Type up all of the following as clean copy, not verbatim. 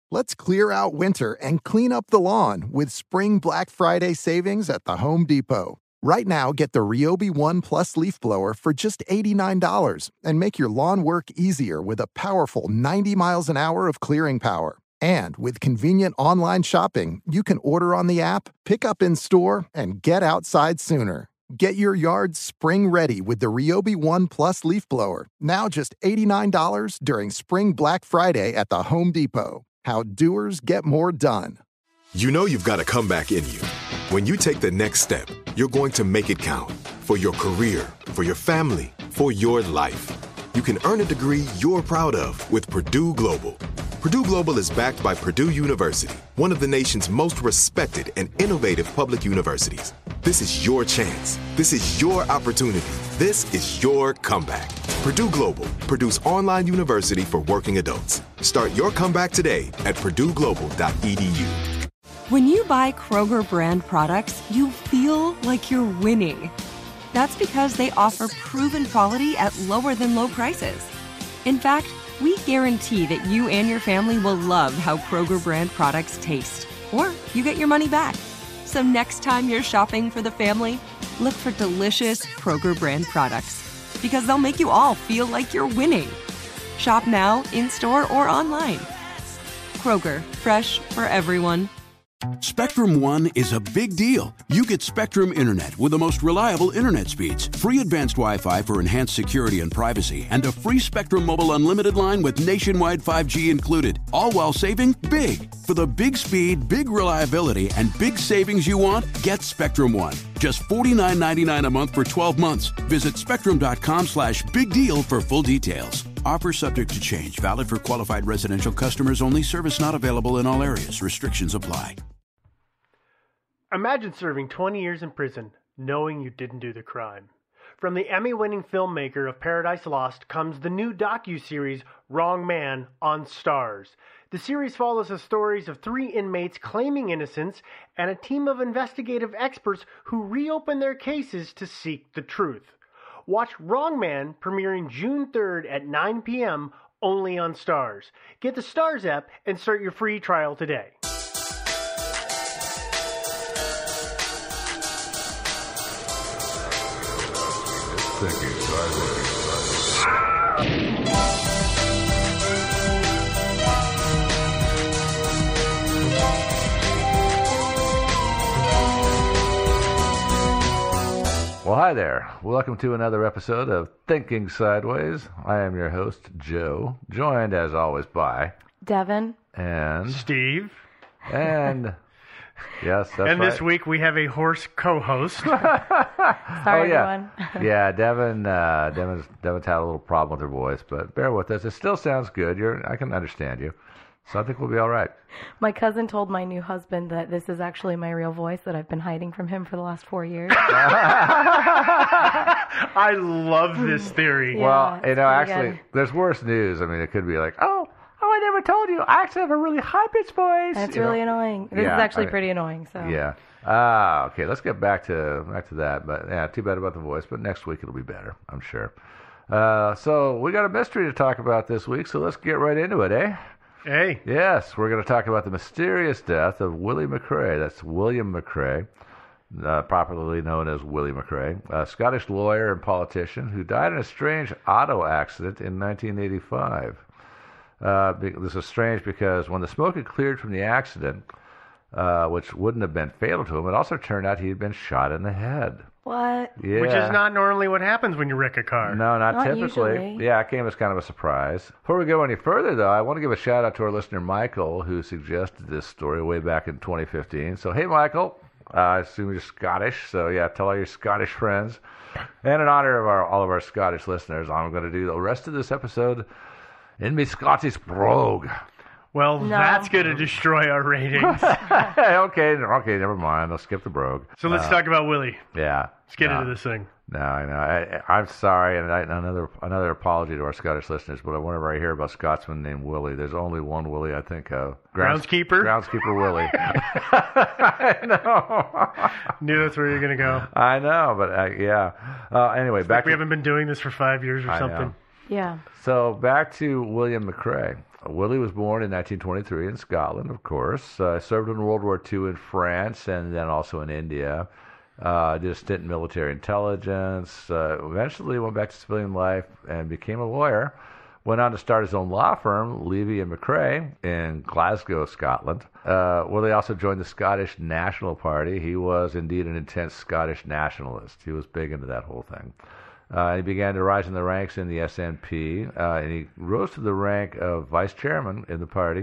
Let's clear out winter and clean up the lawn with Spring Black Friday savings at the Home Depot. Right now, get the Ryobi One Plus leaf blower for just $89 and make your lawn work easier with a powerful 90 miles an hour of clearing power. And with convenient online shopping, you can order on the app, pick up in store, and get outside sooner. Get your yard spring ready with the Ryobi One Plus leaf blower, now just $89 during Spring Black Friday at the Home Depot. How doers get more done. You know you've got a comeback in you. When you take the next step, you're going to make it count. For your career, for your family, for your life. You can earn a degree you're proud of with Purdue Global. Purdue Global is backed by Purdue University, one of the nation's most respected and innovative public universities. This is your chance. This is your opportunity. This is your comeback. Purdue Global, Purdue's online university for working adults. Start your comeback today at purdueglobal.edu. When you buy Kroger brand products, you feel like you're winning. That's because they offer proven quality at lower than low prices. In fact, we guarantee that you and your family will love how Kroger brand products taste, or you get your money back. So next time you're shopping for the family, look for delicious Kroger brand products, because they'll make you all feel like you're winning. Shop now, in-store, or online. Kroger, fresh for everyone. Spectrum One is a big deal. You get Spectrum Internet with the most reliable internet speeds, free advanced Wi-Fi for enhanced security and privacy, and a free Spectrum Mobile Unlimited line with nationwide 5G included, all while saving big. For the big speed, big reliability, and big savings you want, get Spectrum One. Just $49.99 a month for 12 months. Visit spectrum.com/big deal for full details. Offer subject to change. Valid for qualified residential customers only. Service not available in all areas. Restrictions apply. Imagine serving 20 years in prison, knowing you didn't do the crime. From the Emmy-winning filmmaker of Paradise Lost comes the new docuseries Wrong Man on Starz. The series follows the stories of 3 inmates claiming innocence and a team of investigative experts who reopen their cases to seek the truth. Watch Wrong Man premiering June 3rd at 9 p.m. only on Starz. Get the Starz app and start your free trial today. Thinking Sideways. Well, hi there. Welcome to another episode of Thinking Sideways. I am your host, Joe, joined as always by Devin and Steve. And yes, that's and right. This week we have a horse co-host. Sorry, everyone. Yeah, Devin's had a little problem with her voice, but bear with us. It still sounds good. I can understand you. So I think we'll be all right. My cousin told my new husband that this is actually my real voice that I've been hiding from him for the last 4 years. I love this theory. Well, actually, there's worse news. I mean, it could be like, oh, I never told you. I actually have a really high-pitched voice. That's really annoying. This is actually pretty annoying. So yeah. Okay, let's get back to that. But yeah, too bad about the voice. But next week it'll be better, I'm sure. So we got a mystery to talk about this week. So let's get right into it, eh? Hey. Yes, we're going to talk about the mysterious death of Willie McRae. That's William McRae, popularly known as Willie McRae, a Scottish lawyer and politician who died in a strange auto accident in 1985. This is strange because when the smoke had cleared from the accident, which wouldn't have been fatal to him, it also turned out he had been shot in the head. What? Yeah. Which is not normally what happens when you wreck a car. No, not typically. Usually. Yeah, it came as kind of a surprise. Before we go any further, though, I want to give a shout-out to our listener, Michael, who suggested this story way back in 2015. So, hey, Michael, I assume you're Scottish, so yeah, tell all your Scottish friends. And in honor of all of our Scottish listeners, I'm going to do the rest of this episode in me Scottish brogue. Well, that's going to destroy our ratings. Okay, never mind. I'll skip the brogue. So let's talk about Willie. Yeah. Let's get into this thing. No, I know. I'm sorry, and another apology to our Scottish listeners, but whenever I hear about Scotsman named Willie, there's only one Willie I think of. Groundskeeper? Groundskeeper Willie. I know. Knew that's where you're going to go. I know, but yeah. Anyway, we haven't been doing this for 5 years or something. Yeah. So back to William McRae. Willie was born in 1923 in Scotland, of course. Served in World War II in France and then also in India. Did a stint in military intelligence. Eventually went back to civilian life and became a lawyer. Went on to start his own law firm, Levy and McRae, in Glasgow, Scotland. Willie also joined the Scottish National Party. He was indeed an intense Scottish nationalist. He was big into that whole thing. He began to rise in the ranks in the SNP, and he rose to the rank of vice chairman in the party.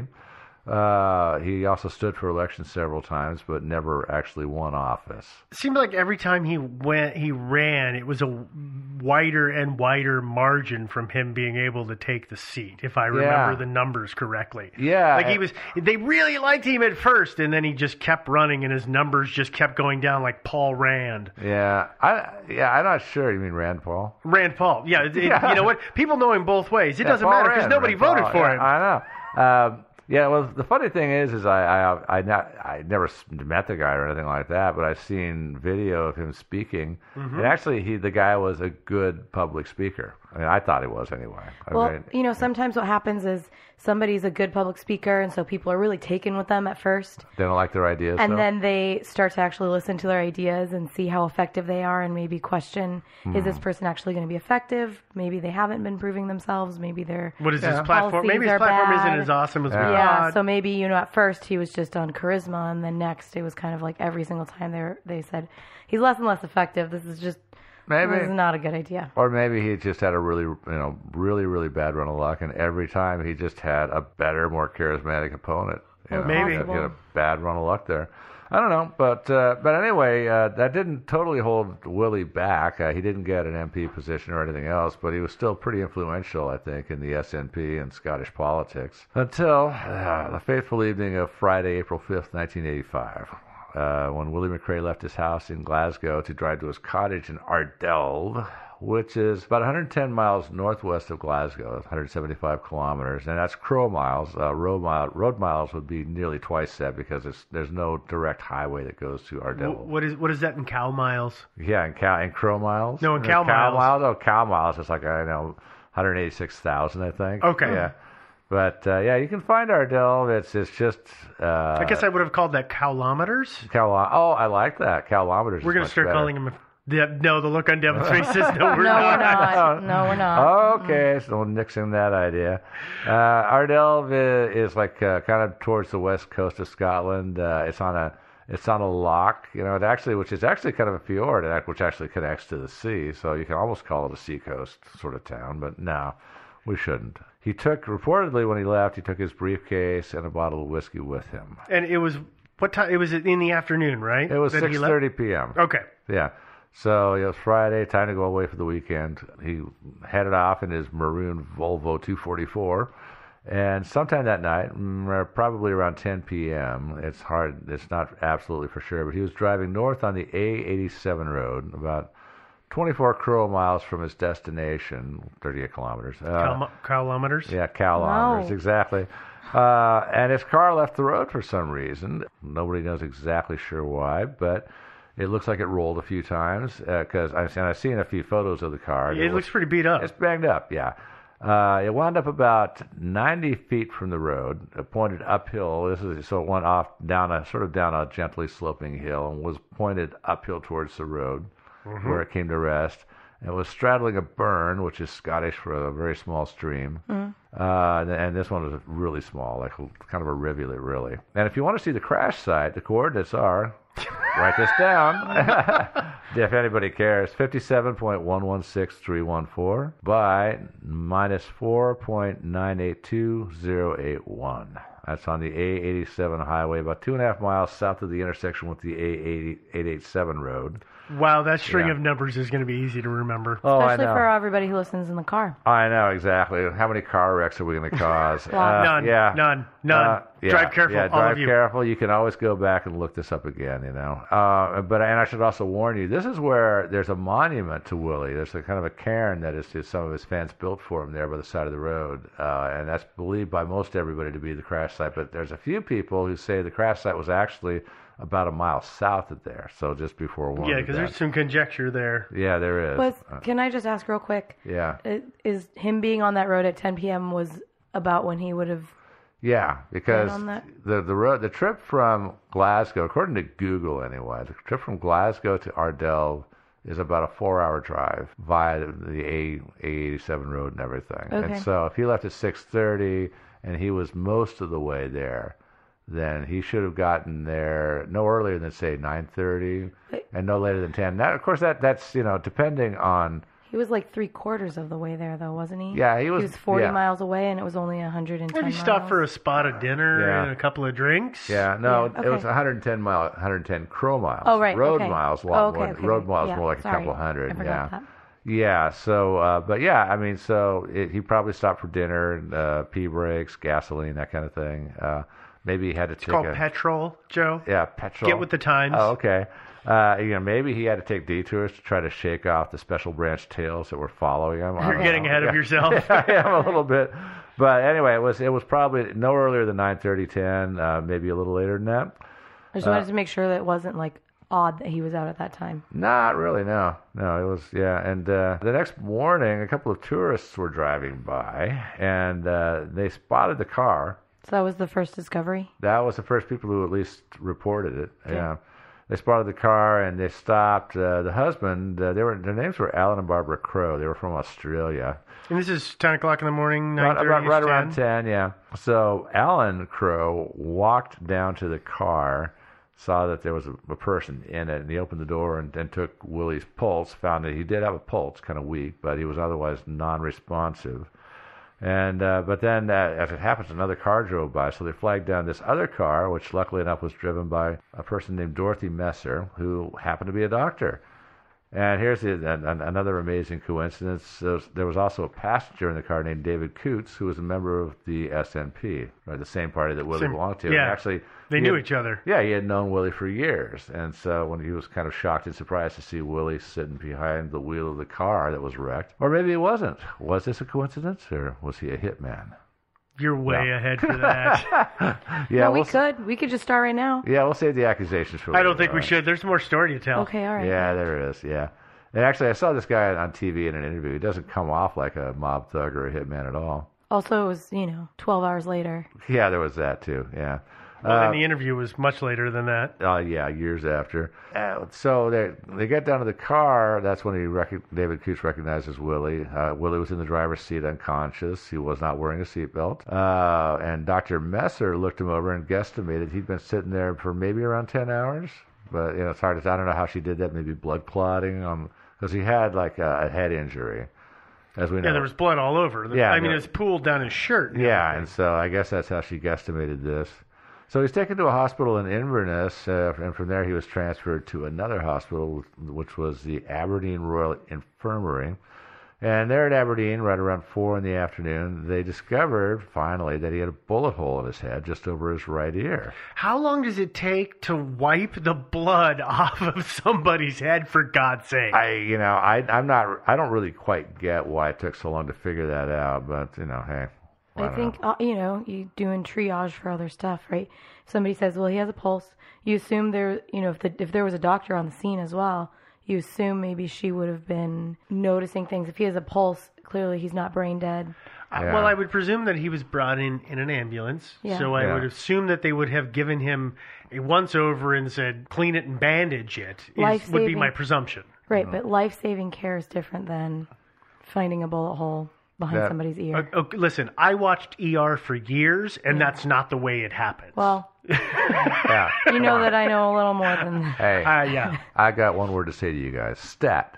He also stood for election several times, but never actually won office. It seemed like every time he ran, it was a wider and wider margin from him being able to take the seat, if I remember the numbers correctly. Yeah. Like they really liked him at first, and then he just kept running, and his numbers just kept going down like Paul Rand. Yeah. I'm not sure. You mean Rand Paul? Rand Paul. Yeah. You know what? People know him both ways. It doesn't matter because nobody voted for him. I know. Yeah, well, the funny thing is I never met the guy or anything like that, but I've seen video of him speaking, and actually, the guy was a good public speaker. I mean, I thought he was anyway. Well, sometimes what happens is somebody's a good public speaker, and so people are really taken with them at first. They don't like their ideas. And then they start to actually listen to their ideas and see how effective they are and maybe question, is this person actually going to be effective? Maybe they haven't been proving themselves. Maybe what is his platform? Maybe his platform isn't as awesome as we thought. So maybe, at first he was just on charisma, and then next it was kind of like every single time they said, he's less and less effective. This is not a good idea. Or maybe he just had a really bad run of luck, and every time he just had a better, more charismatic opponent. Maybe. He had a bad run of luck there. I don't know, but anyway, that didn't totally hold Willie back. He didn't get an MP position or anything else, but he was still pretty influential, I think, in the SNP and Scottish politics until the fateful evening of Friday, April 5th, 1985. When Willie McRae left his house in Glasgow to drive to his cottage in Ardell, which is about 110 miles northwest of Glasgow, 175 kilometers, and that's crow miles. Road miles would be nearly twice that because there's no direct highway that goes to Ardell. What is that in cow miles? Yeah, in crow miles. No, in cow miles. Oh, cow miles. It's like 186,000, I think. Okay. Yeah. But, you can find Ardell. It's just... I guess I would have called that cowlometers. I like that. Cowlometers. We're going to start calling them... No, the look on Devin's face says no, we're not. No, we're not. Okay, so we'll nixing that idea. Ardell is like kind of towards the west coast of Scotland. It's on a loch, which is actually kind of a fjord, which actually connects to the sea. So you can almost call it a seacoast sort of town, but no, we shouldn't. Reportedly when he left, he took his briefcase and a bottle of whiskey with him. And it was, what time? It was in the afternoon, right? It was 6:30 p.m. Okay. Yeah. So it was Friday, time to go away for the weekend. He headed off in his maroon Volvo 244. And sometime that night, probably around 10 p.m., it's not absolutely for sure, but he was driving north on the A87 road, about 24 crow miles from his destination, 38 kilometers. Kilometers? Yeah, kilometers, exactly. And his car left the road for some reason. Nobody knows exactly sure why, but it looks like it rolled a few times because I've seen a few photos of the car. It looks pretty beat up. It's banged up, yeah. It wound up about 90 feet from the road, pointed uphill. So it went off down a gently sloping hill and was pointed uphill towards the road where it came to rest. It was straddling a burn, which is Scottish for a very small stream. And this one was really small, like kind of a rivulet, really. And if you want to see the crash site, the coordinates are... Write this down. If anybody cares, 57.116314 by minus 4.982081. That's on the A87 highway, about 2.5 miles south of the intersection with the A887 road. Wow, that string of numbers is going to be easy to remember. Especially for everybody who listens in the car. I know, exactly. How many car wrecks are we going to cause? None. Drive careful, all drive of you. Careful. You can always go back and look this up again, And I should also warn you, this is where there's a monument to Willie. There's a kind of a cairn that some of his fans built for him there by the side of the road. And that's believed by most everybody to be the crash site. But there's a few people who say the crash site was actually about a mile south of there, so just before one. Yeah, because there's some conjecture there. Yeah, there is. Can I just ask real quick? Yeah. Is him being on that road at 10 p.m. was about when he would have. Yeah, because on that? the trip from Glasgow, according to Google anyway, the trip from Glasgow to Ardell is about a 4-hour drive via the A87 road and everything. Okay. And so if he left at 6:30 and he was most of the way there, then he should have gotten there no earlier than, say, 9:30 and no later than 10. Now, of course, that's depending on. He was like 3/4 of the way there, though, wasn't he? Yeah, he was. He was 40 yeah. miles away, and it was only 110 Maybe miles. stop for a spot of dinner and a couple of drinks. Yeah, no, Yeah, it was okay. 110 crow miles. Oh, right. Road okay. miles, a lot more. Okay. Road miles Yeah, more like sorry. a couple hundred. I forgot that. Yeah. So, but yeah, I mean, so he probably stopped for dinner, pee breaks, gasoline, that kind of thing. Maybe he had to take It's called petrol, Joe. Yeah, petrol. Get with the times. Oh, okay. Maybe he had to take detours to try to shake off the special branch tails that were following him. You're getting ahead of yourself. I am a little bit. But anyway, it was probably no earlier than 9:30, 10, maybe a little later than that. I just wanted to make sure that it wasn't like odd that he was out at that time. Not really, no. No, it was, yeah. And the next morning, a couple of tourists were driving by, and they spotted the car. So that was the first discovery? That was the first people who at least reported it. Okay. Yeah. They spotted the car and they stopped. The husband, their names were Alan and Barbara Crow. They were from Australia. And this is 10 o'clock in the morning, 9:30. Right around 10, yeah. So Alan Crow walked down to the car, saw that there was a person in it, and he opened the door and took Willie's pulse, found that he did have a pulse, kind of weak, but he was otherwise non-responsive. And but then, as it happens, another car drove by, so they flagged down this other car, which luckily enough was driven by a person named Dorothy Messer, who happened to be a doctor. And here's another amazing coincidence. There was also a passenger in the car named David Coots, who was a member of the SNP, right, the same party that Willie belonged to. Yeah, and actually, they knew each other. Yeah, he had known Willie for years. And so when he was kind of shocked and surprised to see Willie sitting behind the wheel of the car that was wrecked. Or maybe it wasn't. Was this a coincidence, or was he a hitman? You're way ahead for that. Yeah, we could just start right now. Yeah, we'll save the accusations for later. I don't think we should. There's more story to tell. Okay, all right. Yeah, there is, yeah. And actually, I saw this guy on TV in an interview. He doesn't come off like a mob thug or a hitman at all. Also, it was, 12 hours later. Yeah, there was that, too, yeah. Well, then the interview was much later than that. Yeah, years after. So they get down to the car. That's when David Coots recognizes Willie. Willie was in the driver's seat unconscious. He was not wearing a seatbelt. And Dr. Messer looked him over and guesstimated he'd been sitting there for maybe around 10 hours. But it's hard to, I don't know how she did that. Maybe blood clotting, because he had like a head injury, as we know. Yeah, there was blood all over. Yeah, it was pooled down his shirt. Yeah, and so I guess that's how she guesstimated this. So he's taken to a hospital in Inverness, and from there he was transferred to another hospital, which was the Aberdeen Royal Infirmary. And there at Aberdeen, right around 4 in the afternoon, they discovered, finally, that he had a bullet hole in his head just over his right ear. How long does it take to wipe the blood off of somebody's head, for God's sake? I don't really quite get why it took so long to figure that out, but, hey. I think, you doing triage for other stuff, right? Somebody says, well, he has a pulse. You assume there, if there was a doctor on the scene as well, you assume maybe she would have been noticing things. If he has a pulse, clearly he's not brain dead. Well, I would presume that he was brought in an ambulance. Yeah. So I would assume that they would have given him a once-over and said, clean it and bandage it, would be my presumption. Right, but life-saving care is different than finding a bullet hole behind somebody's ear. Listen, I watched ER for years, and that's not the way it happens. Well, Yeah. you know that I know a little more than that. Hey, yeah. I got one word to say to you guys. Stat.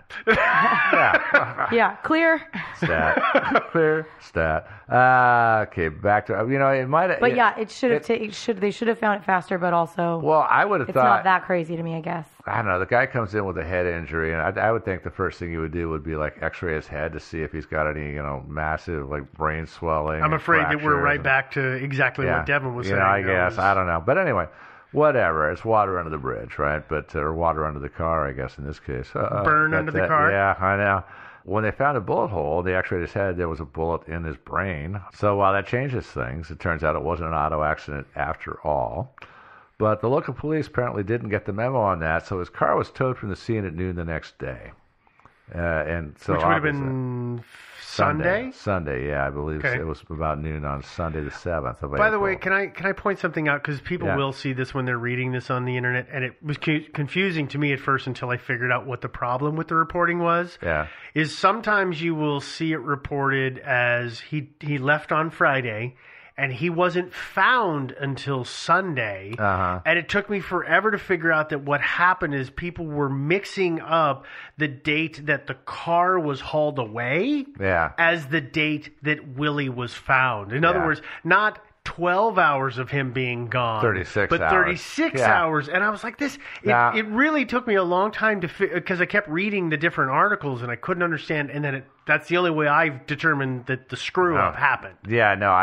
Yeah. Yeah, clear. Stat. Clear. Stat. Okay, back to, it might have. But it should have. They should have found it faster. But also, Well, I would have it's thought. not that crazy to me, I guess. I don't know. The guy comes in with a head injury, and I would think the first thing he would do would be like X-ray his head to see if he's got any, massive like brain swelling. I'm afraid that we're right and- back to exactly what Devin was saying. I guess I don't know, but anyway, whatever. It's water under the bridge, right? But or water under the car, I guess in this case. Burn under the car. Yeah, I know. When they found a bullet hole, they X-rayed his head. There was a bullet in his brain. So while that changes things, it turns out it wasn't an auto accident after all. But the local police apparently didn't get the memo on that, so his car was towed from the scene at noon the next day. And so Which would have obviously- been Sunday? Sunday, yeah, I believe Okay. it was about noon on Sunday the 7th of April. By the way, can I point something out? Because people Yeah. will see this when they're reading this on the internet, and it was confusing to me at first until I figured out what the problem with the reporting was. Yeah. Is sometimes you will see it reported as he left on Friday, and he wasn't found until Sunday. Uh-huh. And it took me forever to figure out that what happened is people were mixing up the date that the car was hauled away Yeah. as the date that Willie was found. In other Yeah. words, not 12 hours of him being gone. 36 but hours. 36 Yeah. hours. And I was like, Now- it really took me a long time to because I kept reading the different articles and I couldn't understand. And then that's the only way I've determined that the screw up happened. Yeah, no,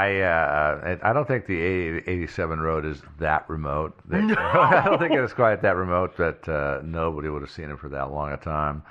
I don't think the 87 road is that remote. No. I don't think it's quite that remote, but nobody would have seen it for that long a time.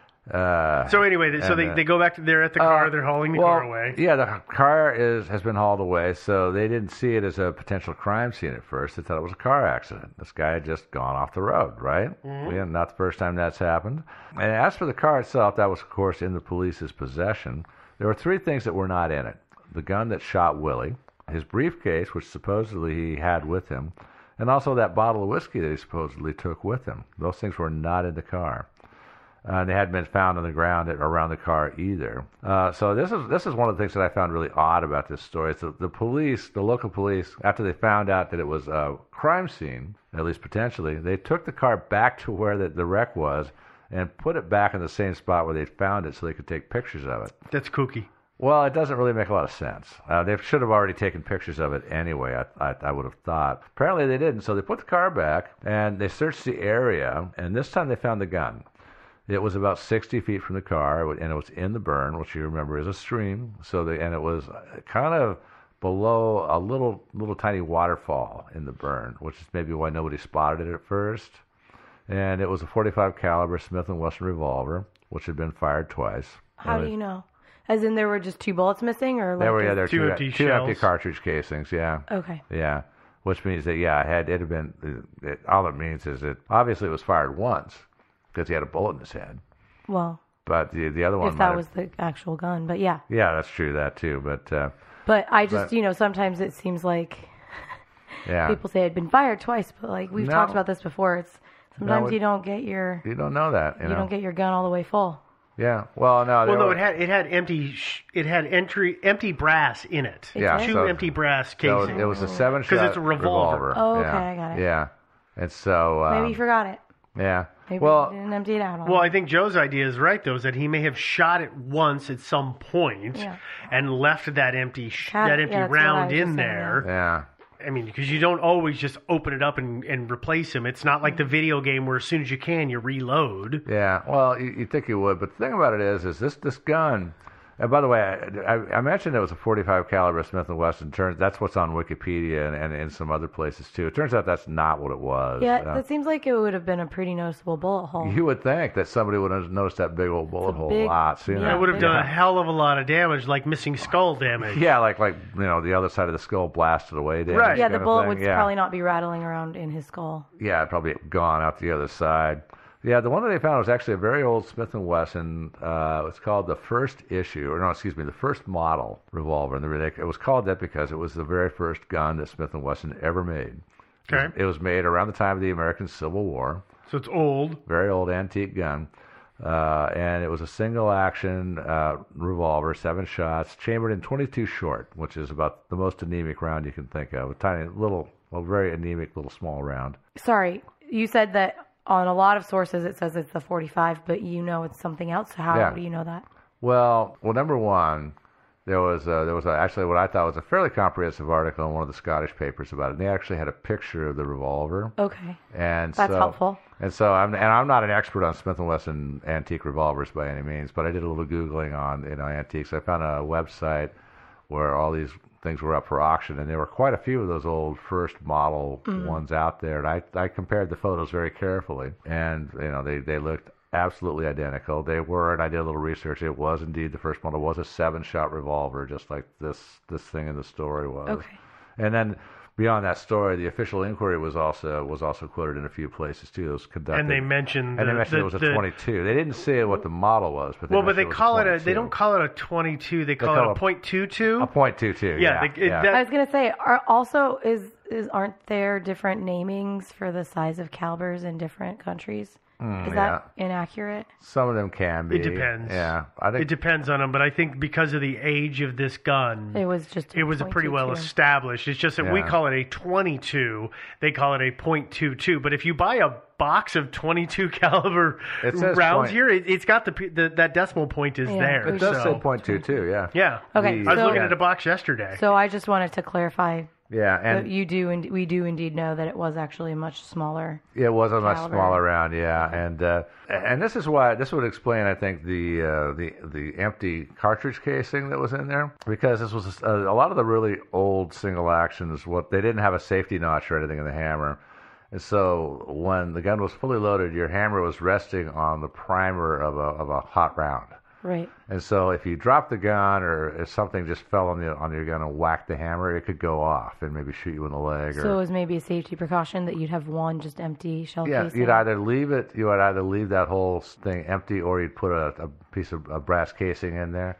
So anyway, they go back to they're at the car, they're hauling the car away. Yeah, the car has been hauled away, so they didn't see it as a potential crime scene at first. They thought it was a car accident. This guy had just gone off the road, right? Mm-hmm. Yeah, not the first time that's happened. And as for the car itself, that was, of course, in the police's possession. There were three things that were not in it. The gun that shot Willie, his briefcase, which supposedly he had with him, and also that bottle of whiskey that he supposedly took with him. Those things were not in the car. They hadn't been found on the ground around the car either. So this is one of the things that I found really odd about this story. It's the police, the local police, after they found out that it was a crime scene, at least potentially, they took the car back to where the wreck was and put it back in the same spot where they found it so they could take pictures of it. That's kooky. Well, it doesn't really make a lot of sense. They should have already taken pictures of it anyway, I would have thought. Apparently they didn't, so they put the car back and they searched the area, and this time they found the gun. It was about 60 feet from the car, and it was in the burn, which you remember is a stream. And it was kind of below a little tiny waterfall in the burn, which is maybe why nobody spotted it at first. And it was a .45 caliber Smith & Wesson revolver, which had been fired twice. How do you know? As in there were just 2 bullets missing, or like There were just- two empty two empty shells? cartridge casings. Yeah. Okay. Yeah. Which means that it had been. All it means is that obviously it was fired once because he had a bullet in his head. Well, But the other one. if that was the actual gun, but yeah. Yeah, that's true. That too. But I just, sometimes it seems like Yeah. people say it'd been fired twice, but like we've No. talked about this before. It's sometimes it- you don't get your You don't know that. You know. don't get your gun all the way full. Yeah. Well, no. Well, no, it had empty brass in it. Yeah, Two so- empty brass So casings. it was a 7-shot 'Cause it's a revolver. Oh, okay, yeah. I got it. Yeah. And so. Maybe you forgot it. Yeah. Maybe well, you didn't empty it out. on Well, it. I think Joe's idea is right, though, is that he may have shot it once at some point Yeah. and left that empty Yeah, that empty that's what I round was in just saying, there. yeah. I mean, because you don't always just open it up and replace him. It's not like the video game where as soon as you can, you reload. Yeah, well, you think you would, but the thing about it is this gun. And by the way, I mentioned it was a .45 caliber Smith & Wesson. That's what's on Wikipedia and in some other places too. It turns out that's not what it was. yeah, that seems like it would have been a pretty noticeable bullet hole. You would think that somebody would have noticed that big old bullet hole a big- lot sooner. yeah, That would have done Yeah. a hell of a lot of damage, like missing skull damage. Yeah, like the other side of the skull blasted away. Damage Right. Yeah, kind the of bullet thing. would Yeah. probably not be rattling around in his skull. Yeah, it'd probably gone out the other side. Yeah, the one that they found was actually a very old Smith & Wesson. It's called the first the first model revolver. And it was called that because it was the very first gun that Smith & Wesson ever made. Okay. It was made around the time of the American Civil War. So it's old. Very old antique gun. And it was a single action revolver, 7 shots, chambered in .22 short, which is about the most anemic round you can think of. A very anemic little small round. Sorry, you said that on a lot of sources it says it's the .45, but it's something else. So how Yeah. do you know that? Well, number one, there was actually what I thought was a fairly comprehensive article in one of the Scottish papers about it. And they actually had a picture of the revolver. Okay. And That's helpful. And so I'm not an expert on Smith & Wesson antique revolvers by any means, but I did a little Googling on antiques. I found a website where all these things were up for auction, and there were quite a few of those old first model ones out there. And I compared the photos very carefully, and they looked absolutely identical. They were, and I did a little research. It was indeed the first model. It was a 7-shot revolver, just like this thing in the story was. Okay. And then beyond that story, the official inquiry was also quoted in a few places too. It was conducted, And they mentioned it was a 22. They didn't say what the model was, but they call it they don't call it a 22. They call it a .22. A .22. Yeah. I was gonna say, aren't there different namings for the size of calibers in different countries? Is that inaccurate? Some of them can be. It depends. Yeah, I think it depends on them, but I think because of the age of this gun, it was a pretty well established. It's just that we call it a 22, they call it a .22. But if you buy a box of 22 caliber rounds here, it's got that decimal point is there. It does say .22. Yeah. Yeah. Okay. I was looking at a box yesterday. So I just wanted to clarify. Yeah, and we do indeed know that it was actually a much smaller. It was a much smaller round, yeah, and this would explain, I think, the empty cartridge casing that was in there, because this was a lot of the really old single actions. They didn't have a safety notch or anything in the hammer, and so when the gun was fully loaded, your hammer was resting on the primer of a hot round. Right. And so if you drop the gun, or if something just fell on your gun and whacked the hammer, it could go off and maybe shoot you in the leg. So it was maybe a safety precaution that you'd have one just empty shell casing? casing? Yeah, you would either leave that whole thing empty, or you'd put a piece of brass casing in there.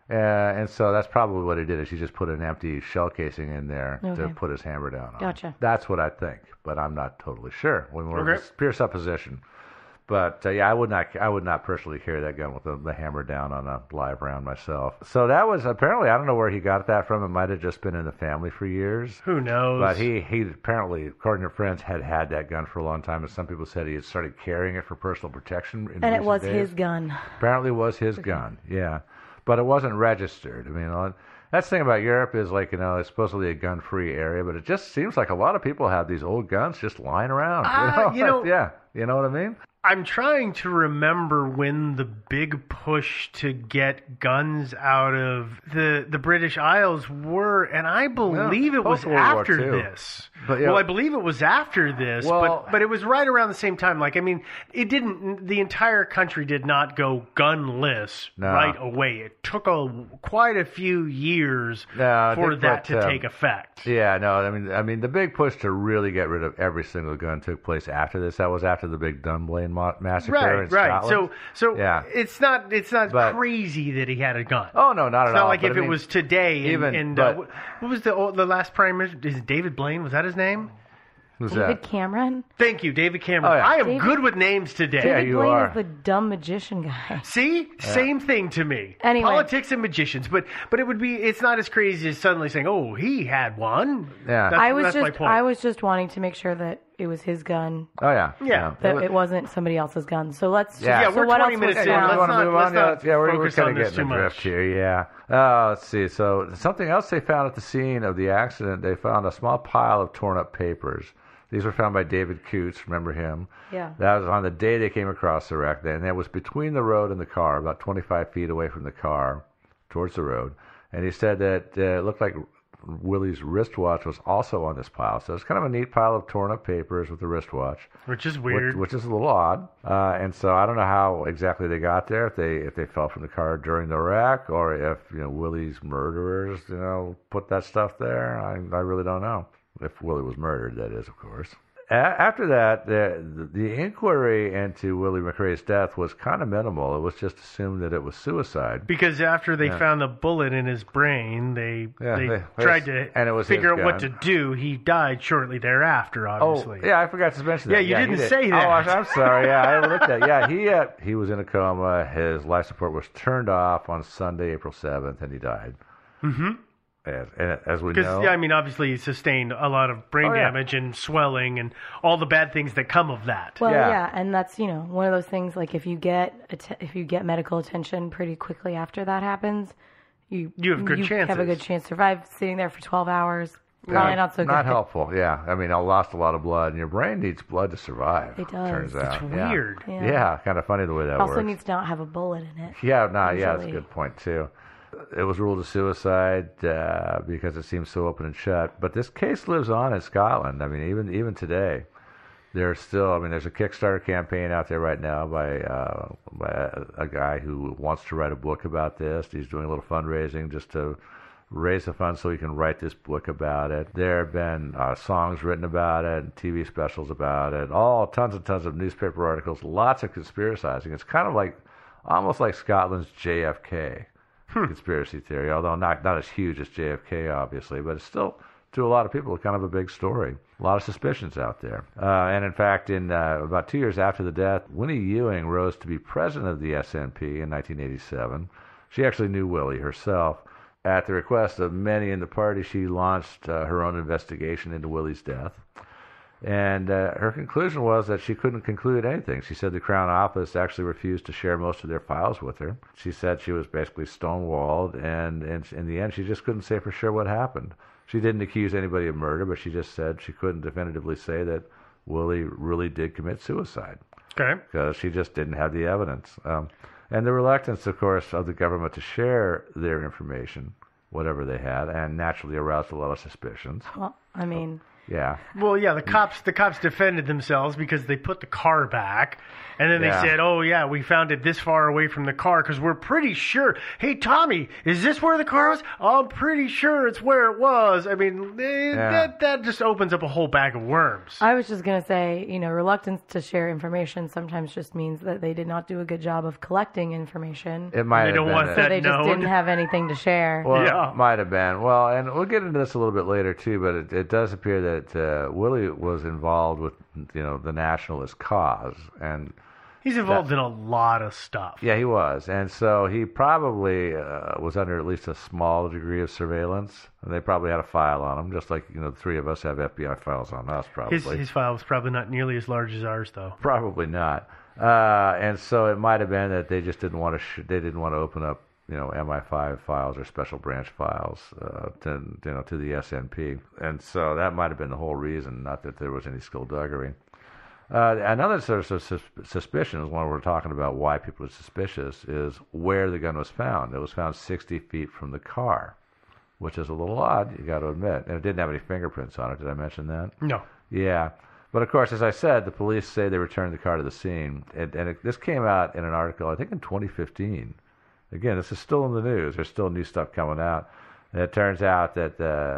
And so that's probably what he did, is he just put an empty shell casing in there to put his hammer down on. Gotcha. That's what I think, but I'm not totally sure. It's pure supposition. But I would not personally carry that gun with the hammer down on a live round myself. So that was apparently, I don't know where he got that from. It might have just been in the family for years. Who knows? But he apparently, according to friends, had that gun for a long time, and some people said he had started carrying it for personal protection. And it was his gun. Apparently, it was his gun. Yeah, but it wasn't registered. I mean, that's the thing about Europe is, like, it's supposedly a gun-free area, but it just seems like a lot of people have these old guns just lying around. Yeah, you know what I mean? I'm trying to remember when the big push to get guns out of the British Isles were, and I believe it was after this. Well, I believe it was after this, but it was right around the same time. Like, I mean, the entire country did not go gunless right away. It took quite a few years for that to take effect. Yeah, no, I mean, the big push to really get rid of every single gun took place after this. That was after the big Dunblane massacre in Scotland. So it's not crazy that he had a gun. Oh no, not at all. It's not like if it was today. What was the last prime minister? Is it David Blaine? Was that his name? David Cameron? Thank you, David Cameron. Oh, yeah. I am good with names today. David Blaine is the dumb magician guy. See? Same thing to me. Anyway. Politics and magicians. But it's not as crazy as suddenly saying, oh, he had one. Yeah. That's my point. I was just wanting to make sure that it was his gun. Oh, yeah. Yeah. That it wasn't somebody else's gun. So let's just... Yeah, so we're 20 minutes in. Let's not we're focus kind on of this too getting the drift much. here, yeah. Let's see. So something else they found at the scene of the accident, they found a small pile of torn up papers. These were found by David Coots, remember him? Yeah. That was on the day they came across the wreck. And that was between the road and the car, about 25 feet away from the car, towards the road. And he said that it looked like Willie's wristwatch was also on this pile. So it's kind of a neat pile of torn up papers with the wristwatch. Which is weird. Which is a little odd. And so I don't know how exactly they got there, if they fell from the car during the wreck, or if Willie's murderers put that stuff there. I really don't know. If Willie was murdered, that is, of course. After that, the inquiry into Willie McRae's death was kind of minimal. It was just assumed that it was suicide. Because after they found the bullet in his brain, they tried to figure out what to do. He died shortly thereafter, obviously. Oh, yeah, I forgot to mention that. Yeah, you didn't say that. Oh, I'm sorry. Yeah, I overlooked that. Yeah, he was in a coma. His life support was turned off on Sunday, April 7th, and he died. Mm-hmm. As we know. Because, obviously he sustained a lot of brain damage and swelling and all the bad things that come of that. Well, yeah, and that's, one of those things, like if you get medical attention pretty quickly after that happens, you have good chances. Have a good chance to survive. Sitting there for 12 hours, probably not so good. Not helpful, yeah. I mean, I lost a lot of blood, and your brain needs blood to survive. It does. Turns out. It's weird. Yeah, kind of funny the way that works. Also needs to not have a bullet in it. Yeah, that's a good point, too. It was ruled a suicide because it seems so open and shut. But this case lives on in Scotland. I mean, even today, there's a Kickstarter campaign out there right now by a guy who wants to write a book about this. He's doing a little fundraising just to raise the funds so he can write this book about it. There have been songs written about it, TV specials about it, tons and tons of newspaper articles, lots of conspiracizing. It's kind of like, almost like Scotland's JFK conspiracy theory, although not as huge as JFK, obviously, but it's still, to a lot of people, kind of a big story. A lot of suspicions out there. And in fact, in about 2 years after the death, Winnie Ewing rose to be president of the SNP in 1987. She actually knew Willie herself. At the request of many in the party, she launched her own investigation into Willie's death. And her conclusion was that she couldn't conclude anything. She said the Crown Office actually refused to share most of their files with her. She said she was basically stonewalled, and in the end, she just couldn't say for sure what happened. She didn't accuse anybody of murder, but she just said she couldn't definitively say that Willie really did commit suicide. Okay. Because she just didn't have the evidence. And the reluctance, of course, of the government to share their information, whatever they had, and naturally aroused a lot of suspicions. Well, I mean... Yeah. Well, yeah, the cops defended themselves because they put the car back, and then they said, "Oh yeah, we found it this far away from the car because we're pretty sure." Hey, Tommy, is this where the car was? I'm pretty sure it's where it was. I mean, that just opens up a whole bag of worms. I was just gonna say, reluctance to share information sometimes just means that they did not do a good job of collecting information. It might have been. So they just didn't have anything to share. Well, it might have been. Well, and we'll get into this a little bit later too, but it does appear that Willie was involved with, the nationalist cause, and he's involved in a lot of stuff. Yeah, he was, and so he probably was under at least a small degree of surveillance. And they probably had a file on him, just like the three of us have FBI files on us. Probably his file was probably not nearly as large as ours, though. Probably not, and so it might have been that they just didn't want to. They didn't want to open up MI5 files or special branch files to the SNP, and so that might have been the whole reason. Not that there was any skullduggery. Another sort of suspicion is when we're talking about why people are suspicious is where the gun was found. It was found 60 feet from the car, which is a little odd, you got to admit. And it didn't have any fingerprints on it. Did I mention that? No. Yeah. But of course, as I said, the police say they returned the car to the scene, and this came out in an article I think in 2015. Again, this is still in the news. There's still new stuff coming out. And it turns out that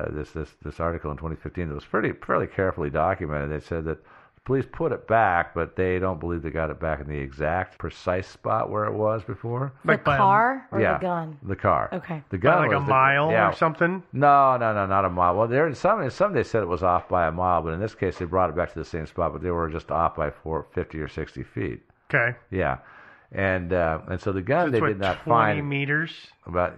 this article in 2015 that was fairly carefully documented. They said that the police put it back, but they don't believe they got it back in the exact precise spot where it was before. The car or the gun? The car. Okay. The gun like was a mile or something? No, not a mile. Well, there some they said it was off by a mile, but in this case they brought it back to the same spot, but they were just off by 50 or 60 feet. Okay. Yeah. And so the gun so they did not 20 find 20 meters. About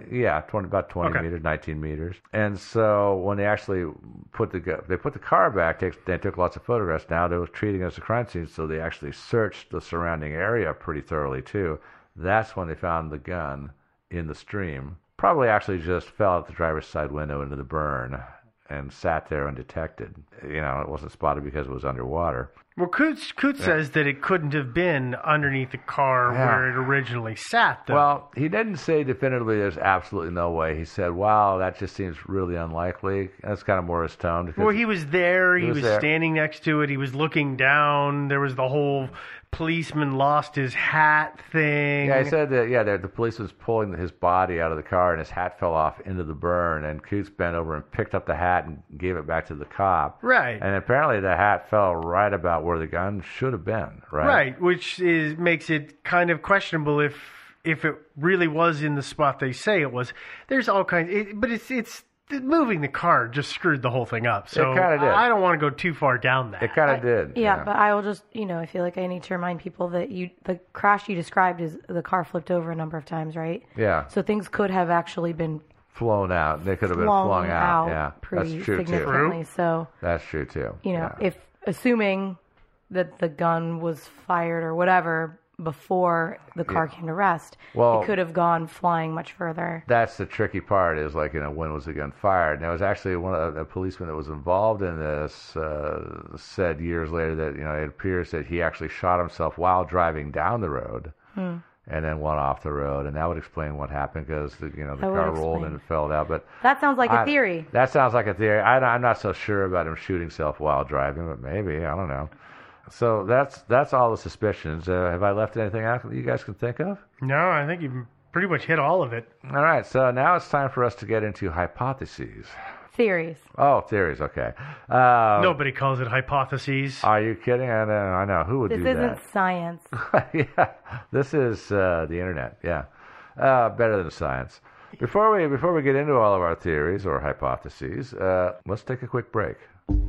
20 meters, 19 meters. And so when they actually put the car back, they took lots of photographs. Now they were treating it as a crime scene, so they actually searched the surrounding area pretty thoroughly too. That's when they found the gun in the stream. Probably actually just fell out the driver's side window into the burn and sat there undetected. It wasn't spotted because it was underwater. Well, Coots says that it couldn't have been underneath the car where it originally sat, though. Well, he didn't say definitively there's absolutely no way. He said, wow, that just seems really unlikely. That's kind of more his tone. Well, he was there. He was standing next to it. He was looking down. There was the whole policeman lost his hat thing. Yeah, he said that, the police was pulling his body out of the car and his hat fell off into the burn, and Coots bent over and picked up the hat and gave it back to the cop. Right. And apparently the hat fell right about where the gun should have been, right? Right, which makes it kind of questionable if it really was in the spot they say it was. There's all kinds, but it's moving the car just screwed the whole thing up. So it kind of did. I don't want to go too far down that. It kind of did. Yeah, but I will just, I feel like I need to remind people that the crash you described is the car flipped over a number of times, right? Yeah. So things could have actually been flown out. They could have been flung out. Yeah, pretty that's true significantly. too. So that's true too. If assuming that the gun was fired or whatever before the car came to rest, it could have gone flying much further. That's the tricky part is when was the gun fired? And it was actually one of the policemen that was involved in this said years later that it appears that he actually shot himself while driving down the road and then went off the road, and that would explain what happened because the car rolled and it fell out. But that sounds like a theory. That sounds like a theory. I'm not so sure about him shooting himself while driving, but maybe, I don't know. So that's all the suspicions. Have I left anything out that you guys can think of? No, I think you pretty much hit all of it. All right, so now it's time for us to get into hypotheses. Theories. Oh, theories, okay. Nobody calls it hypotheses. Are you kidding? I know. Who would do that? This isn't science. Yeah, this is the internet, yeah. Better than science. Before we get into all of our theories or hypotheses, let's take a quick break.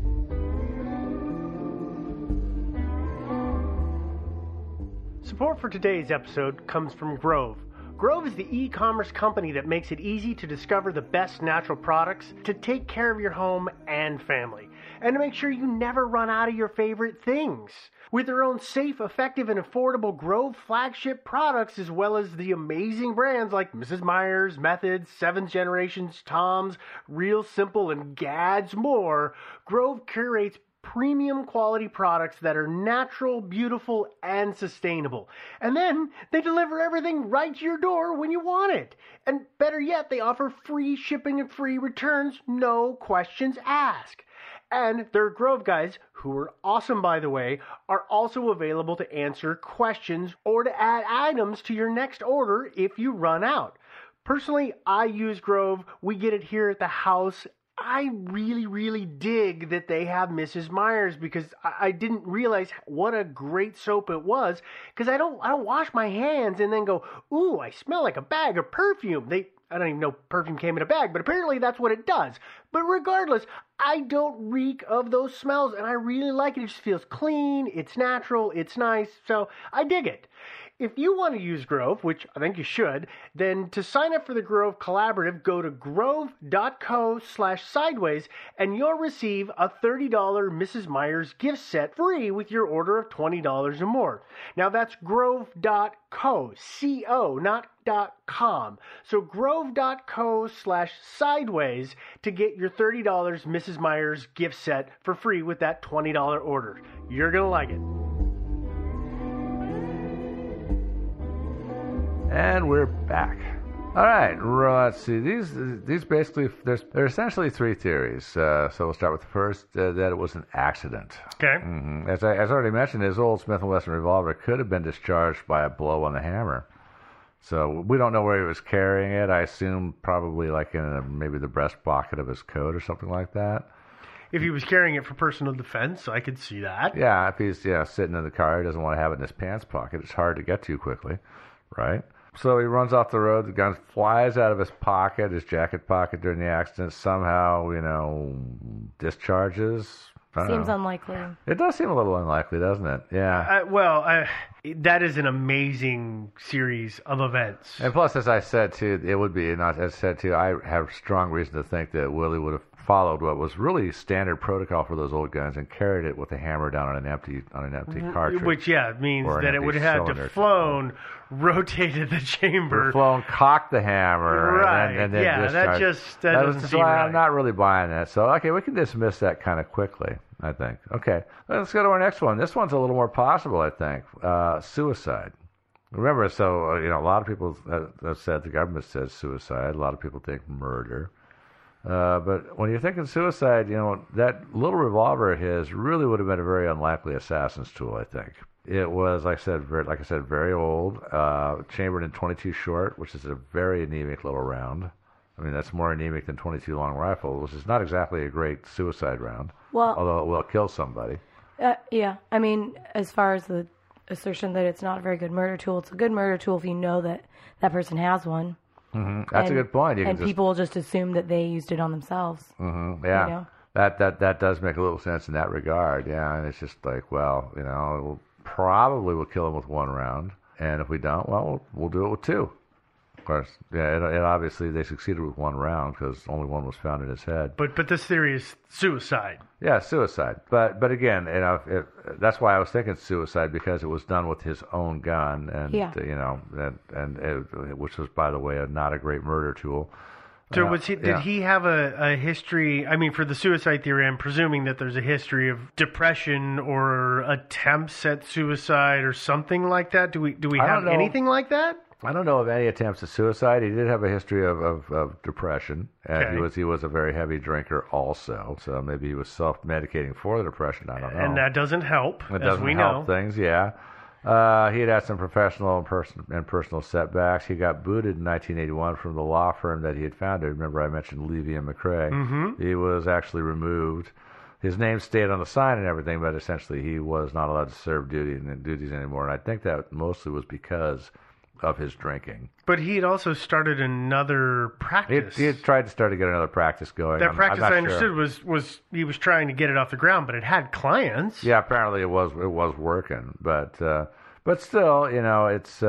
Support for today's episode comes from Grove. Grove is the e-commerce company that makes it easy to discover the best natural products to take care of your home and family, and to make sure you never run out of your favorite things. With their own safe, effective, and affordable Grove flagship products, as well as the amazing brands like Mrs. Meyer's, Methods, Seventh Generations, Tom's, Real Simple, and Gads more, Grove curates premium quality products that are natural, beautiful, and sustainable. And then they deliver everything right to your door when you want it. And better yet, they offer free shipping and free returns, no questions asked. And their Grove guys, who are awesome by the way, are also available to answer questions or to add items to your next order if you run out. Personally, I use Grove. We get it here at the house. I really dig that they have Mrs. Meyer's because I didn't realize what a great soap it was, because I don't wash my hands and then go, ooh, I smell like a bag of perfume. I don't even know perfume came in a bag, but apparently that's what it does. But regardless, I don't reek of those smells, and I really like it. It just feels clean, it's natural, it's nice, so I dig it. If you want to use Grove, which I think you should, then to sign up for the Grove Collaborative, go to grove.co/sideways and you'll receive a $30 Mrs. Meyer's gift set free with your order of $20 or more. Now that's grove.co, C-O, not .com. So grove.co/sideways to get your $30 Mrs. Meyer's gift set for free with that $20 order. You're going to like it. And we're back. All right, let's see. These basically, there are essentially three theories. So we'll start with the first, that it was an accident. Okay. Mm-hmm. As I already mentioned, his old Smith & Wesson revolver could have been discharged by a blow on the hammer. So we don't know where he was carrying it. I assume probably like in maybe the breast pocket of his coat or something like that. If he was carrying it for personal defense, I could see that. Yeah, if he's sitting in the car, he doesn't want to have it in his pants pocket. It's hard to get to quickly, right? So he runs off the road. The gun flies out of his pocket, his jacket pocket during the accident. Somehow, discharges. Seems unlikely. It does seem a little unlikely, doesn't it? Yeah. That is an amazing series of events. And plus, as I said too, I have strong reason to think that Willie would have followed what was really standard protocol for those old guns and carried it with the hammer down on an empty cartridge. Which means that it would have had to flown, rotated the chamber, flown, cocked the hammer, right? And then that doesn't seem right. I'm not really buying that. So we can dismiss that kind of quickly, I think. Okay, let's go to our next one. This one's a little more possible, I think. Suicide. Remember, a lot of people have said the government says suicide. A lot of people think murder. But when you're thinking suicide, that little revolver of his really would have been a very unlikely assassin's tool, I think. It was, like I said, very old, chambered in .22 short, which is a very anemic little round. I mean, that's more anemic than .22 long rifle, which is not exactly a great suicide round, although it will kill somebody. Yeah. I mean, as far as the assertion that it's not a very good murder tool, it's a good murder tool if you know that person has one. Mm-hmm. That's a good point. People will just assume that they used it on themselves. Mm-hmm. Yeah, that does make a little sense in that regard. Yeah, and it's just like, we'll probably kill him with one round, and if we don't, we'll do it with two. Of course, yeah. It obviously they succeeded with one round because only one was found in his head. But this theory is suicide. Yeah, suicide. But again, that's why I was thinking suicide, because it was done with his own gun, and which was, by the way, not a great murder tool. So did he have a history? I mean, for the suicide theory, I'm presuming that there's a history of depression or attempts at suicide or something like that. Do we have anything like that? I don't know of any attempts at suicide. He did have a history of depression, and he was a very heavy drinker also. So maybe he was self-medicating for the depression. I don't know. And that doesn't help, It doesn't help things, yeah. He had some professional and personal setbacks. He got booted in 1981 from the law firm that he had founded. Remember, I mentioned Levy and McRae. Mm-hmm. He was actually removed. His name stayed on the sign and everything, but essentially he was not allowed to serve duties anymore. And I think that mostly was because of his drinking. But he had also started another practice. He had tried to get another practice going. That practice, I understood, was he was trying to get it off the ground, but it had clients. Yeah, apparently it was working, but still, you know, it's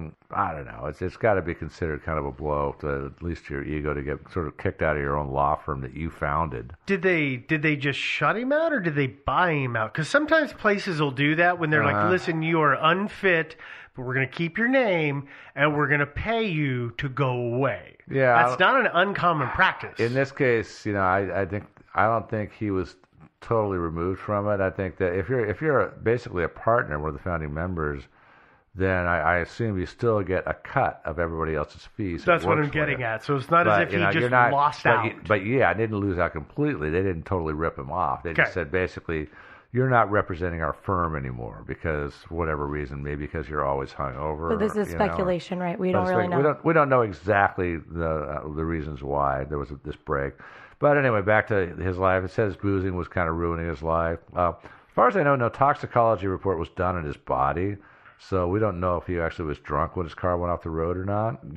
I don't know, it's got to be considered kind of a blow to at least your ego to get sort of kicked out of your own law firm that you founded. Did they just shut him out, or did they buy him out? Because sometimes places will do that when they're like, listen, you are unfit, but we're going to keep your name and we're going to pay you to go away. Yeah, that's not an uncommon practice. In this case, you know, I don't think he was totally removed from it. I think that if you're basically a partner with the founding members, then I assume you still get a cut of everybody else's fees. That's what I'm getting at. So it's not as if he just lost out. But yeah, I didn't lose out completely. They didn't totally rip him off. They just said basically, you're not representing our firm anymore because for whatever reason, maybe because you're always hungover. But this is speculation, right? We don't really know. We don't know exactly the reasons why there was this break. But anyway, back to his life. It says boozing was kind of ruining his life. As far as I know, no toxicology report was done on his body. So we don't know if he actually was drunk when his car went off the road or not. I'm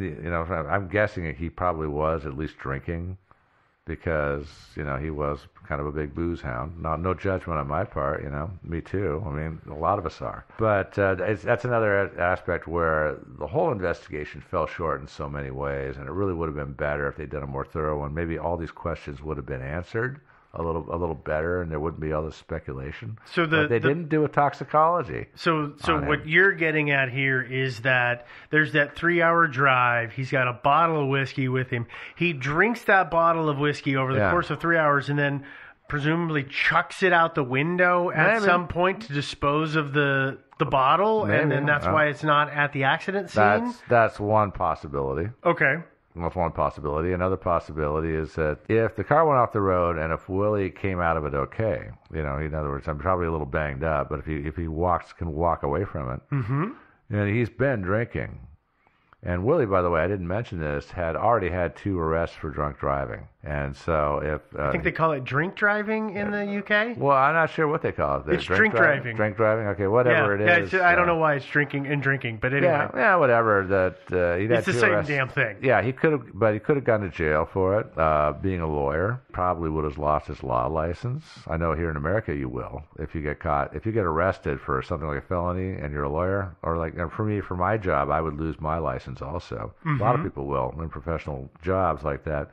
guessing that he probably was at least drinking because, you know, he was kind of a big booze hound. No judgment on my part, you know, me too. I mean, a lot of us are. But that's another aspect where the whole investigation fell short in so many ways, and it really would have been better if they'd done a more thorough one. Maybe all these questions would have been answered a little better, and there wouldn't be all this speculation. So they didn't do a toxicology. So what you're getting at here is that there's that 3-hour drive. He's got a bottle of whiskey with him. He drinks that bottle of whiskey over the course of 3 hours, and then presumably chucks it out the window at some point to dispose of the bottle, and then that's why it's not at the accident scene. That's one possibility. Okay. That's one possibility. Another possibility is that if the car went off the road and if Willie came out of it okay, you know, in other words, I'm probably a little banged up, but if he can walk away from it, and he's been drinking. And Willie, by the way, I didn't mention this, had already had 2 arrests for drunk driving. And so if... I think they call it drink driving in the UK? Well, I'm not sure what they call it. It's drink driving. Drink driving? Okay, whatever it is. I don't know why it's drinking and drinking, but anyway. Yeah, whatever. It's the same damn thing. Yeah, he could have gone to jail for it. Being a lawyer, probably would have lost his law license. I know here in America you will. If you get caught, if you get arrested for something like a felony and you're a lawyer, or like for my job, I would lose my license also. A lot of people will in professional jobs like that.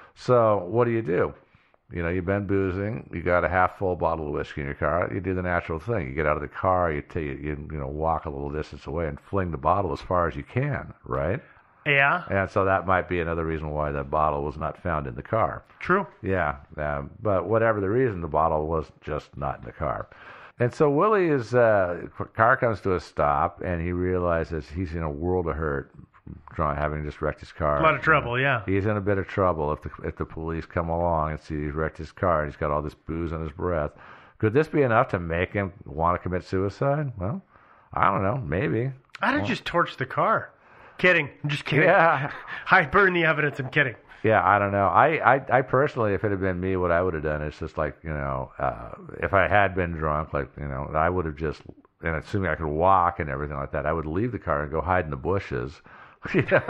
So what do? You know, you've been boozing. You got a half-full bottle of whiskey in your car. You do the natural thing. You get out of the car. You walk a little distance away and fling the bottle as far as you can, right? Yeah. And so that might be another reason why that bottle was not found in the car. True. Yeah. But whatever the reason, the bottle was just not in the car. And so Willie's car comes to a stop, and he realizes he's in a world of hurt, having just wrecked his car. A lot of trouble, yeah. He's in a bit of trouble if the police come along and see he's wrecked his car and he's got all this booze on his breath. Could this be enough to make him want to commit suicide? Well, I don't know. Maybe. I'd have just torched the car. Kidding. I'm just kidding. Yeah. I burn the evidence. I'm kidding. Yeah, I don't know. I personally, if it had been me, what I would have done is just like, you know, if I had been drunk, like, you know, I would have just, and assuming I could walk and everything like that, I would leave the car and go hide in the bushes. You know,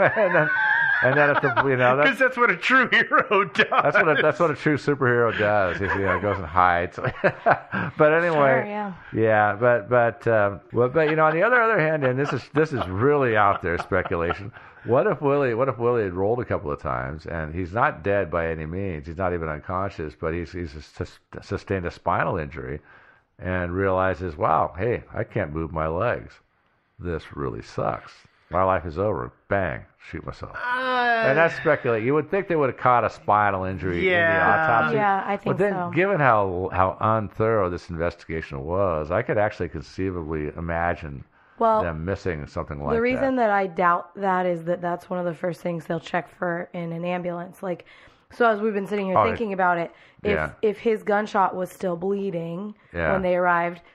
and then if the, you know, because that's what a true hero does. That's what a true superhero does. He goes and hides. But anyway, sure, but you know, on the other hand, and this is really out there speculation. What if Willie had rolled a couple of times and he's not dead by any means? He's not even unconscious, but he's sustained a spinal injury and realizes, wow, hey, I can't move my legs. This really sucks. My life is over. Bang, shoot myself. And that's speculation. You would think they would have caught a spinal injury in the autopsy. Yeah, I think so. But then, given how unthorough this investigation was, I could actually conceivably imagine them missing something like that. The reason that I doubt that is that that's one of the first things they'll check for in an ambulance. Like, so as we've been sitting here thinking about it, if his gunshot was still bleeding when they arrived,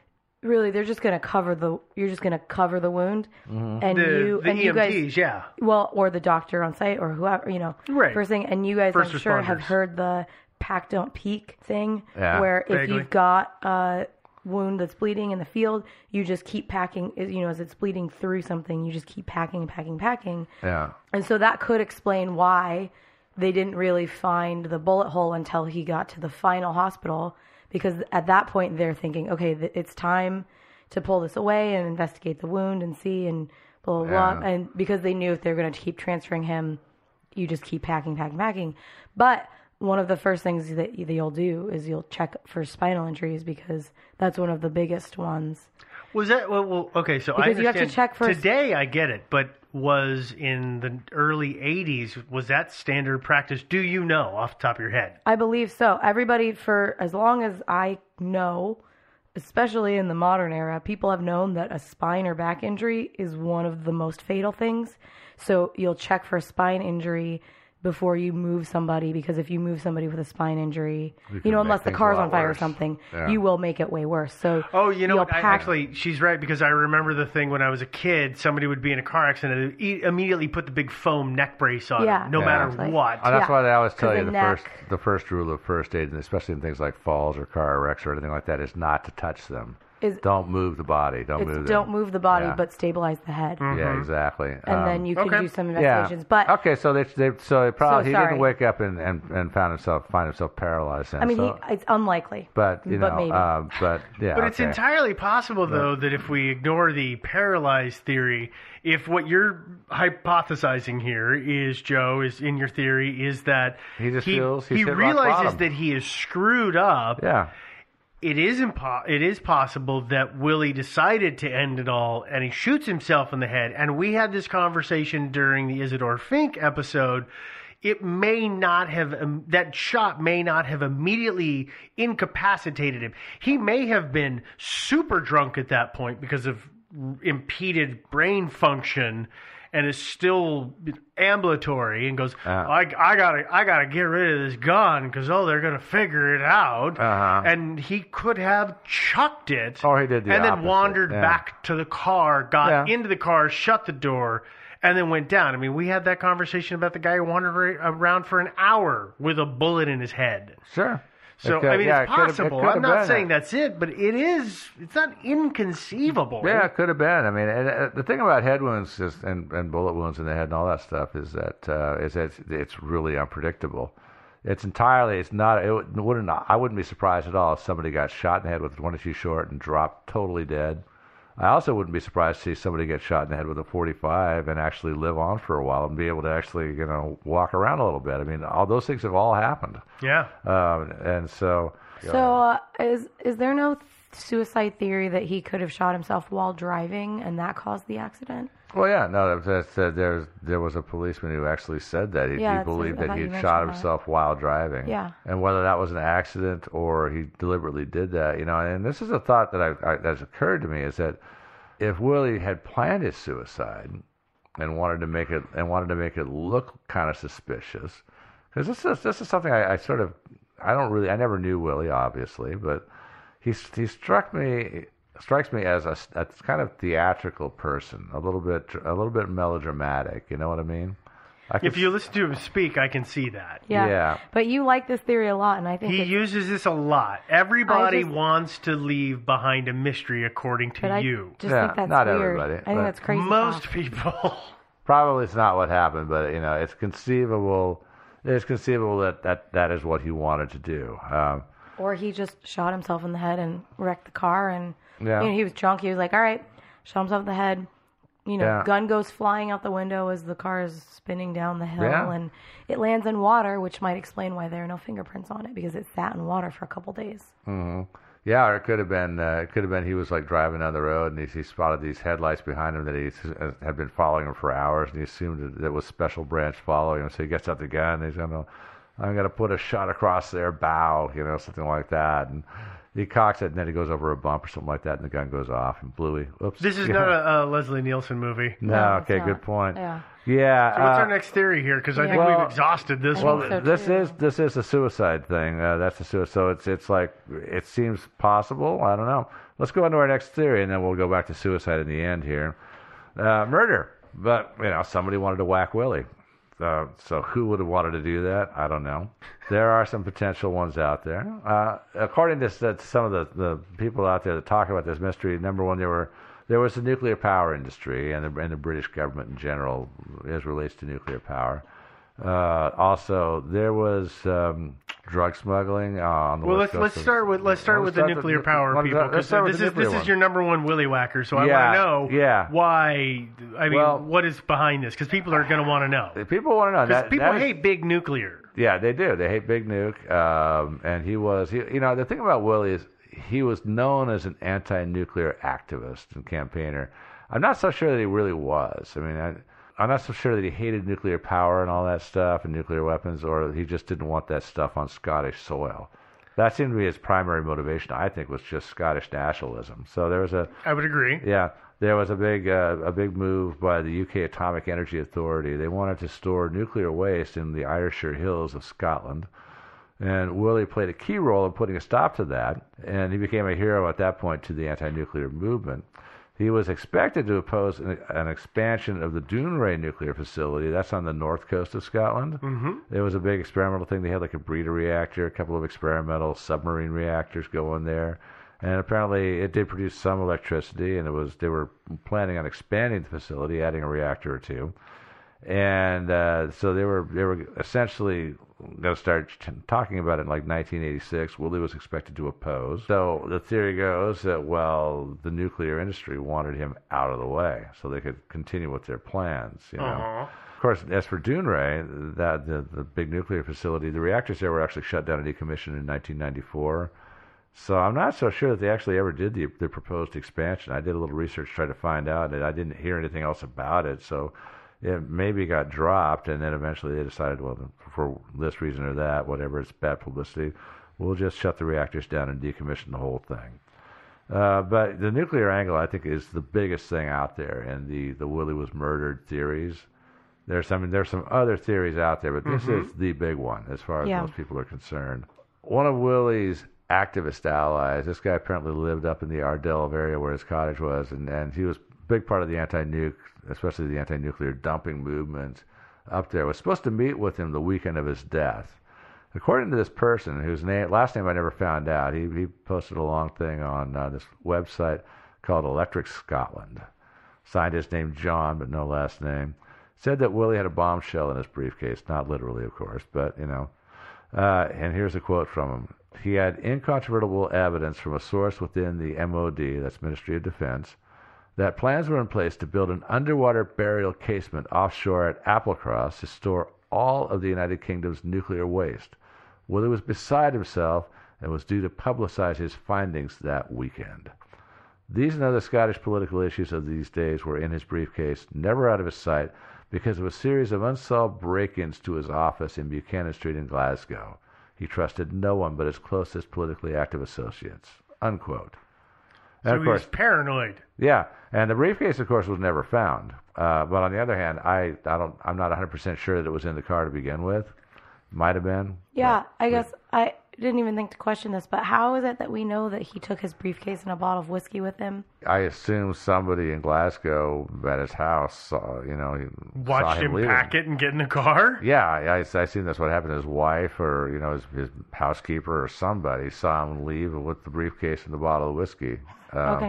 really, they're just going to cover you're just going to cover the wound. Mm-hmm. And the you EMTs, guys, well, or the doctor on site or whoever, Right. First thing, and you guys, First I'm sure, have responders. heard the pack don't peek thing, Yeah. where if Vaguely. you've got a wound that's bleeding in the field, you just keep packing, as it's bleeding through something, you just keep packing and packing, packing. Yeah. And so that could explain why they didn't really find the bullet hole until he got to the final hospital, because at that point they're thinking, okay, it's time to pull this away and investigate the wound and see and blah, blah, blah. Yeah. And because they knew if they're going to keep transferring him, you just keep packing, packing, packing. But one of the first things that you'll do is you'll check for spinal injuries, because that's one of the biggest ones. Was that well? Okay, so I Because you have understand. to check first. Today, I get it, but was in the early '80s. Was that standard practice? Do you know off the top of your head? I believe so. Everybody, for as long as I know, especially in the modern era, people have known that a spine or back injury is one of the most fatal things. So you'll check for a spine injury before you move somebody, because if you move somebody with a spine injury, can unless make the things car's a lot on fire or worse. something, Yeah. you will make it way worse. So Oh, you know you'll what? Actually, she's right, because I remember the thing when I was a kid. Somebody would be in a car accident, and immediately put the big foam neck brace on Yeah. them, no Yeah. matter Exactly. what. Oh, that's Yeah. why they always tell 'Cause you the the first rule of first aid, and especially in things like falls or car wrecks or anything like that, is not to touch them. Don't move the body. Don't move them. don't move the body, Yeah. but stabilize the head. Yeah, exactly. And then you can okay. do some yeah. investigations. But okay, so he probably he sorry. didn't wake up and find himself paralyzed. Then, I mean, so, it's unlikely. but maybe. but yeah. But it's okay. entirely possible, though, that if we ignore the paralyzed theory, if what you're hypothesizing here is, Joe, is in your theory, is that He just feels he's he hit rock realizes bottom. that he is screwed up. Yeah. It is possible that Willie decided to end it all, and he shoots himself in the head. And we had this conversation during the Isidore Fink episode. It may not have, that shot may not have immediately incapacitated him. He may have been super drunk at that point because of impeded brain function, and is still ambulatory, and goes, I gotta get rid of this gun, because they're gonna figure it out. And he could have chucked it, Or he did the and then opposite. wandered Yeah. back to the car, got Yeah. into the car, shut the door, and then went down. I mean, we had that conversation about the guy who wandered around for an hour with a bullet in his head. Sure. So, It could- I mean, yeah, it's it could have- possible. it could I'm have not been saying that. that's it, but it's not inconceivable. Yeah, it could have been. I mean, the thing about head wounds and bullet wounds in the head and all that stuff is that it's really unpredictable. It's not. I wouldn't be surprised at all if somebody got shot in the head with a 22 short and dropped totally dead. I also wouldn't be surprised to see somebody get shot in the head with a 45 and actually live on for a while and be able to actually, walk around a little bit. I mean, all those things have all happened. Yeah. And so. So is there no suicide theory that he could have shot himself while driving and that caused the accident? Well, yeah, no, there was a policeman who actually said that. He Yeah, believed I that thought he you had shot mentioned that. himself while driving. Yeah. And whether that was an accident or he deliberately did that, and this is a thought that that's occurred to me, is that if Willie had planned his suicide and wanted to make it look kind of suspicious, because this is something I never knew Willie, obviously, but he strikes me as a kind of theatrical person, a little bit melodramatic. You know what I mean? If you listen to him speak, I can see that. Yeah. But you like this theory a lot, and I think He uses this a lot. Everybody I just- wants to leave behind a mystery, according to but I you. just Yeah, think that's not weird. everybody, I think but that's crazy. Most talk. people. Probably it's not what happened, but it's conceivable. It's conceivable that is what he wanted to do. Or he just shot himself in the head and wrecked the car, and Yeah. he was drunk. He was like, all right, shot himself in the head. Yeah. Gun goes flying out the window as the car is spinning down the hill, Yeah. and it lands in water, which might explain why there are no fingerprints on it, because it sat in water for a couple days. Mm-hmm. Yeah, or it could have been he was like driving down the road and he spotted these headlights behind him that he had been following him for hours, and he assumed that it was Special Branch following him. So he gets out the gun and he's I'm going to put a shot across their bow, something like that. And he cocks it, and then he goes over a bump or something like that, and the gun goes off, and Bluey, oops. This is not a Leslie Nielsen movie. No, it's okay, not. good point. Yeah. Yeah. So what's our next theory here? Because I think Well- we've exhausted this Well, one. so This is a suicide thing. That's a suicide. So it's like it seems possible. I don't know. Let's go on to our next theory, and then we'll go back to suicide in the end here. Murder. But, somebody wanted to whack Willie. So who would have wanted to do that? I don't know. There are some potential ones out there. According to some of the people out there that talk about this mystery, number one, there was the nuclear power industry and the British government in general as relates to nuclear power. Also, there was drug smuggling on the West Coast. Let's start with the nuclear power people, because this is your number one willy whacker. So I want to know why. I mean, what is behind this? Because people are going to want to know. People want to know. Because people hate big nuclear. Yeah, they do. They hate big nuke. And the thing about Willie is he was known as an anti-nuclear activist and campaigner. I'm not so sure that he really was. I mean, I'm not so sure that he hated nuclear power and all that stuff and nuclear weapons, or he just didn't want that stuff on Scottish soil. That seemed to be his primary motivation, I think, was just Scottish nationalism. So there was I would agree. Yeah, there was a big move by the UK Atomic Energy Authority. They wanted to store nuclear waste in the Ayrshire Hills of Scotland. And Willie played a key role in putting a stop to that, and he became a hero at that point to the anti-nuclear movement. He was expected to oppose an expansion of the Dounreay nuclear facility. That's on the north coast of Scotland. Mm-hmm. It was a big experimental thing. They had like a breeder reactor, a couple of experimental submarine reactors going there. And apparently it did produce some electricity, and they were planning on expanding the facility, adding a reactor or two. And so they were essentially going to start talking about it in like 1986. Willie was expected to oppose. So the theory goes that, the nuclear industry wanted him out of the way so they could continue with their plans, Of course, as for Dounreay, the big nuclear facility, the reactors there were actually shut down and decommissioned in 1994. So I'm not so sure that they actually ever did the proposed expansion. I did a little research trying to find out, and I didn't hear anything else about it. So it maybe got dropped, and then eventually they decided, for this reason or that, whatever, it's bad publicity, we'll just shut the reactors down and decommission the whole thing. But the nuclear angle, I think, is the biggest thing out there in the Willie was murdered theories. There's some other theories out there, but this is the big one as far as most people are concerned. One of Willie's activist allies, this guy apparently lived up in the Ardell area where his cottage was, and he was a big part of the anti-nuke, especially the anti-nuclear dumping movement up there, was supposed to meet with him the weekend of his death. According to this person, whose last name I never found out, he posted a long thing on this website called Electric Scotland. Scientist named John, but no last name. Said that Willie had a bombshell in his briefcase, not literally, of course, but, and here's a quote from him. He had incontrovertible evidence from a source within the MOD, that's Ministry of Defense, that plans were in place to build an underwater burial casement offshore at Applecross to store all of the United Kingdom's nuclear waste. Willie was beside himself and was due to publicize his findings that weekend. These and other Scottish political issues of these days were in his briefcase, never out of his sight, because of a series of unsolved break-ins to his office in Buchanan Street in Glasgow. He trusted no one but his closest politically active associates. Unquote. And so of course, he was paranoid. Yeah, and the briefcase, of course, was never found. But on the other hand, I'm not 100% sure that it was in the car to begin with. Might have been. Yeah, I guess I didn't even think to question this, but how is it that we know that he took his briefcase and a bottle of whiskey with him? I assume somebody in Glasgow at his house saw, watched him pack it and get in the car? Yeah, I assume that's what happened. His wife or, his housekeeper or somebody saw him leave with the briefcase and the bottle of whiskey. Okay.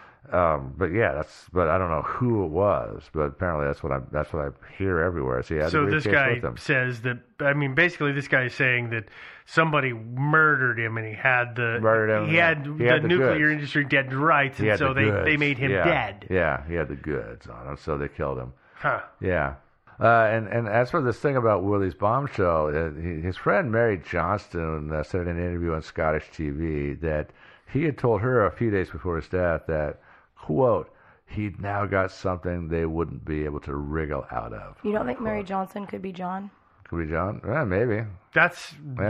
But I don't know who it was. But apparently that's what I hear everywhere. So this guy says that. I mean, basically, this guy is saying that somebody murdered him, and he had the nuclear industry dead to rights, and so they made him dead. Yeah, he had the goods on him, so they killed him. Huh. Yeah. And as for this thing about Willie's bombshell, his friend Mary Johnston said in an interview on Scottish TV that he had told her a few days before his death that, quote, he'd now got something they wouldn't be able to wriggle out of. You don't think Mary Johnson could be John? Could be John? Yeah, maybe. That's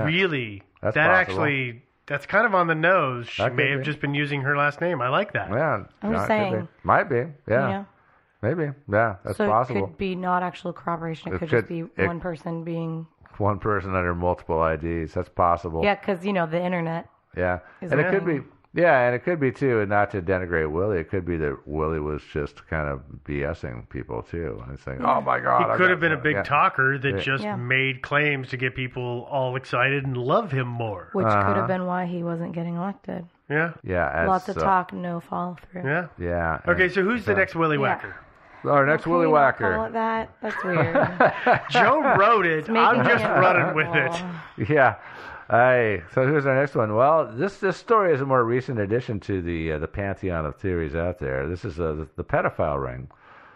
actually, that's kind of on the nose. She may have just been using her last name. I like that. Yeah. I'm just saying. Might be. Yeah. Maybe. Yeah, that's possible. So it could be not actual corroboration. It could just be one person being... One person under multiple IDs. That's possible. Yeah, because, the internet. Yeah. And it could be... Yeah, and it could be, too, not to denigrate Willie, it could be that Willie was just kind of BSing people, too. And saying, oh, my God. He could have been a big talker that just Yeah. made claims to get people all excited and love him more. Which could have been why he wasn't getting elected. Yeah. Yeah. Lots of talk, no follow through. Yeah. Yeah. Okay, so who's the next Willy Yeah. Whacker? Our next Can Willy we not Whacker. Call it that? That's weird. Joe wrote it. I'm Making just it running with it. horrible. Yeah. Hey, so who's our next one? Well, this story is a more recent addition to the pantheon of theories out there. This is the pedophile ring,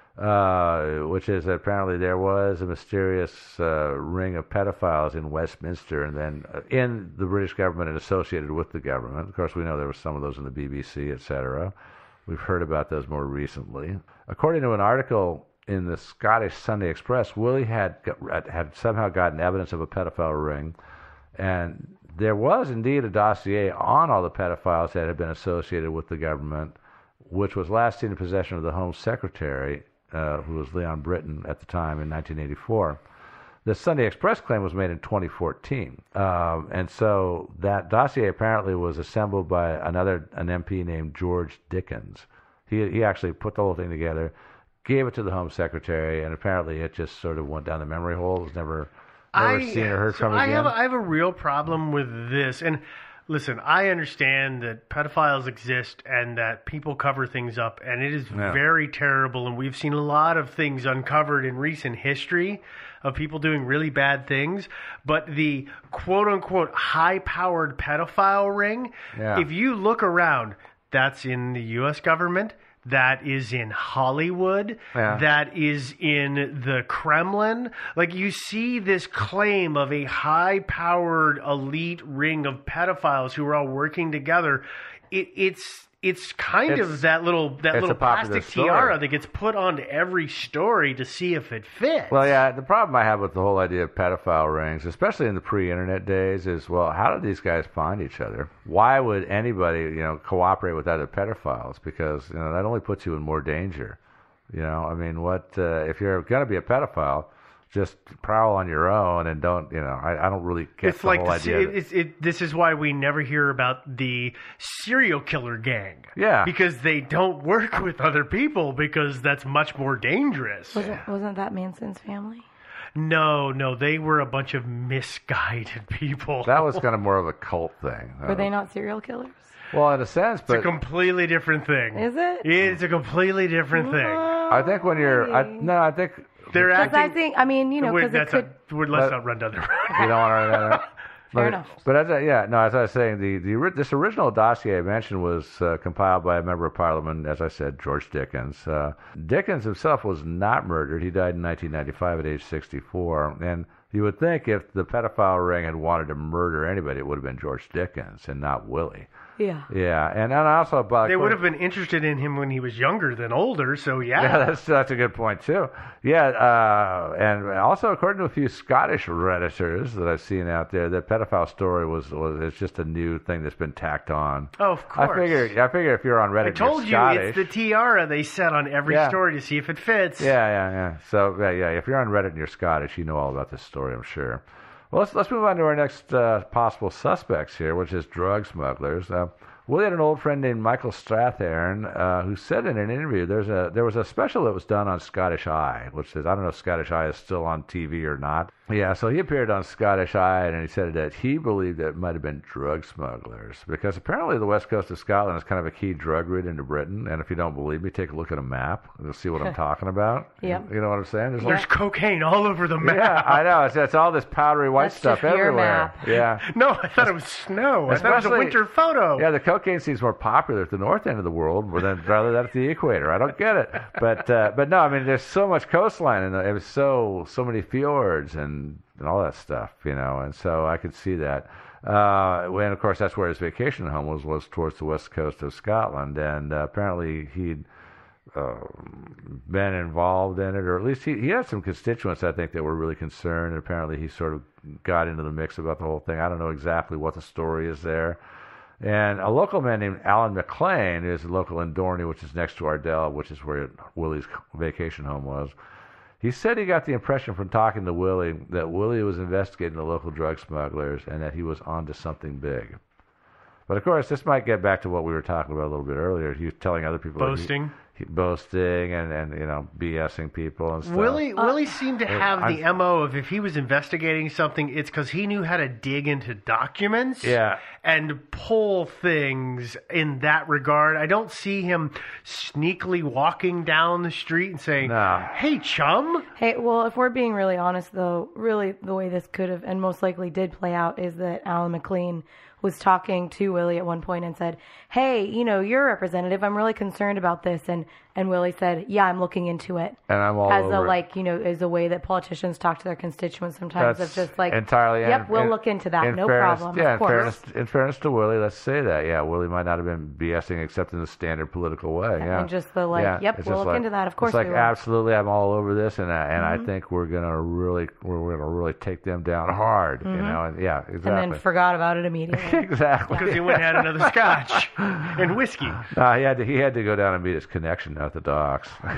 which is apparently there was a mysterious ring of pedophiles in Westminster, and then in the British government and associated with the government. Of course, we know there were some of those in the BBC, etc. We've heard about those more recently. According to an article in the Scottish Sunday Express, Willie had somehow gotten evidence of a pedophile ring. And there was indeed a dossier on all the pedophiles that had been associated with the government, which was last seen in possession of the Home Secretary, who was Leon Britton at the time in 1984. The Sunday Express claim was made in 2014. And so that dossier apparently was assembled by an MP named George Dickens. He actually put the whole thing together, gave it to the Home Secretary, and apparently it just sort of went down the memory hole. It was never seen or heard from again. I have a real problem with this. And listen, I understand that pedophiles exist and that people cover things up, and it is very terrible. And we've seen a lot of things uncovered in recent history of people doing really bad things. But the quote-unquote high-powered pedophile ring, if you look around, that's in the U.S. government. That is in Hollywood. That is in the Kremlin. Like, you see this claim of a high-powered elite ring of pedophiles who are all working together. It's kind of that little plastic tiara that gets put onto every story to see if it fits. Well, yeah, the problem I have with the whole idea of pedophile rings, especially in the pre-internet days, is, well, how did these guys find each other? Why would anybody, cooperate with other pedophiles? Because, that only puts you in more danger. I mean, if you're going to be a pedophile, just prowl on your own and don't, I don't really get the whole idea. This is why we never hear about the serial killer gang. Yeah. Because they don't work with other people because that's much more dangerous. Wasn't that Manson's family? No, they were a bunch of misguided people. That was kind of more of a cult thing. Were they not serial killers? Well, in a sense, but it's a completely different thing. Is it? It's a completely different thing. I think when you're, I think they're acting. I think, because it could. Let's not run down the road. You don't want to run down there. Fair enough. But as I was saying, this original dossier I mentioned was compiled by a member of Parliament, as I said, George Dickens. Dickens himself was not murdered. He died in 1995 at age 64. And you would think if the pedophile ring had wanted to murder anybody, it would have been George Dickens and not Willie. Yeah. Yeah, and also they would have been interested in him when he was younger than older. So yeah, that's a good point too. Yeah, and also according to a few Scottish redditors that I've seen out there, the pedophile story it's just a new thing that's been tacked on. Oh, of course. I figure if you're on Reddit, I told you Scottish, it's the tiara they set on every story to see if it fits. Yeah. So if you're on Reddit and you're Scottish, you know all about this story, I'm sure. Well, let's move on to our next possible suspects here, which is drug smugglers. Willie had an old friend named Michael Strathern who said in an interview there was a special that was done on Scottish Eye, which is, I don't know if Scottish Eye is still on TV or not. Yeah, so he appeared on Scottish Eye, and he said that he believed that it might have been drug smugglers, because apparently the west coast of Scotland is kind of a key drug route into Britain, and if you don't believe me, take a look at a map, and you'll see what I'm talking about. Yep. You know what I'm saying? There's cocaine all over the map. Yeah, I know. It's all this powdery white stuff just your everywhere. map. Yeah. No, I thought it was snow. I thought it was a winter photo. Yeah, the cocaine seems more popular at the north end of the world rather than at the equator. I don't get it. But no, I mean, there's so much coastline, and it was so many fjords and all that stuff, and so I could see that. And of course, that's where his vacation home was towards the west coast of Scotland, and apparently he'd been involved in it, or at least he had some constituents, I think, that were really concerned, and apparently he sort of got into the mix about the whole thing. I don't know exactly what the story is there. And a local man named Alan McLean is a local in Dorney, which is next to Ardell, which is where Willie's vacation home was. He said he got the impression from talking to Willie that Willie was investigating the local drug smugglers and that he was onto something big. But of course, this might get back to what we were talking about a little bit earlier. He was telling other people Boasting. Boasting and BSing people and stuff. Willie seemed to have the MO of if he was investigating something, it's because he knew how to dig into documents and pull things in that regard. I don't see him sneakily walking down the street and saying, "Hey, chum." Hey, well, if we're being really honest, though, really the way this could have and most likely did play out is that Alan McLean was talking to Willie at one point and said, "Hey, you're a representative. I'm really concerned about this." And Willie said, "Yeah, I'm looking into it." And I'm all over it. As a way that politicians talk to their constituents sometimes. That's of just like, entirely. Yep, we'll look into that. No problem. Yeah, of course. in fairness to Willie, let's say that. Yeah, Willie might not have been BSing except in the standard political way. Yeah. And just the yep, we'll look into that. Of course, it's like we will. Absolutely, I'm all over this, and I think we're gonna really take them down hard. And yeah, exactly. And then forgot about it immediately. Exactly. Because he went and had another scotch and whiskey. He had to go down and meet his connection at the docks. So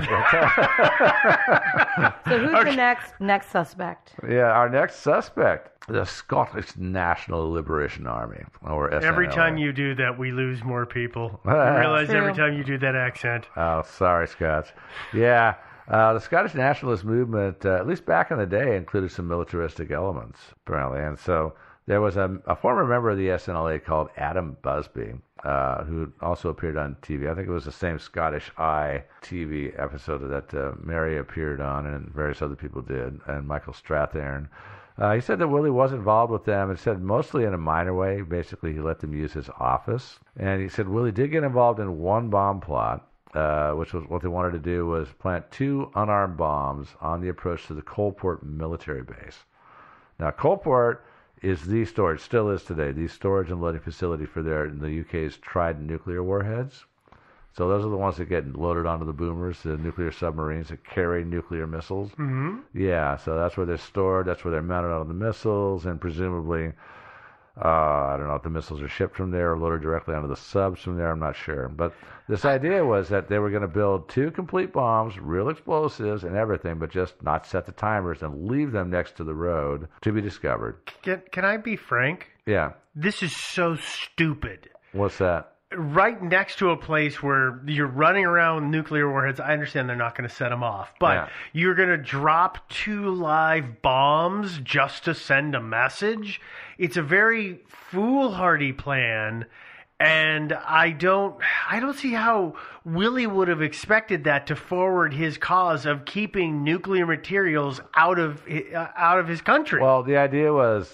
who's the next suspect? Yeah, our next suspect, the Scottish National Liberation Army, or SNLA. Every time you do that, we lose more people. You realize every time you do that accent. Oh, sorry, Scots. Yeah, the Scottish nationalist movement, at least back in the day, included some militaristic elements, apparently. And so there was a former member of the SNLA called Adam Busby, who also appeared on TV. I think it was the same Scottish Eye TV episode that Mary appeared on, and various other people did, and Michael Strathern. He said that Willie was involved with them, and said mostly in a minor way. Basically, he let them use his office. And he said Willie did get involved in one bomb plot, which was what they wanted to do was plant 2 unarmed bombs on the approach to the Coalport military base. Now, Coalport is still is today, the storage and loading facility for the UK's Trident nuclear warheads. So those are the ones that get loaded onto the boomers, the nuclear submarines that carry nuclear missiles. Mm-hmm. Yeah, so that's where they're stored, that's where they're mounted on the missiles, and presumably, I don't know if the missiles are shipped from there or loaded directly onto the subs from there, I'm not sure. But this idea was that they were going to build 2 complete bombs, real explosives and everything, but just not set the timers and leave them next to the road to be discovered. Can I be frank? Yeah. This is so stupid. What's that? Right next to a place where you're running around with nuclear warheads. I understand they're not going to set them off, but you're going to drop 2 live bombs just to send a message. It's a very foolhardy plan, and I don't see how Willie would have expected that to forward his cause of keeping nuclear materials out of his country. Well, the idea was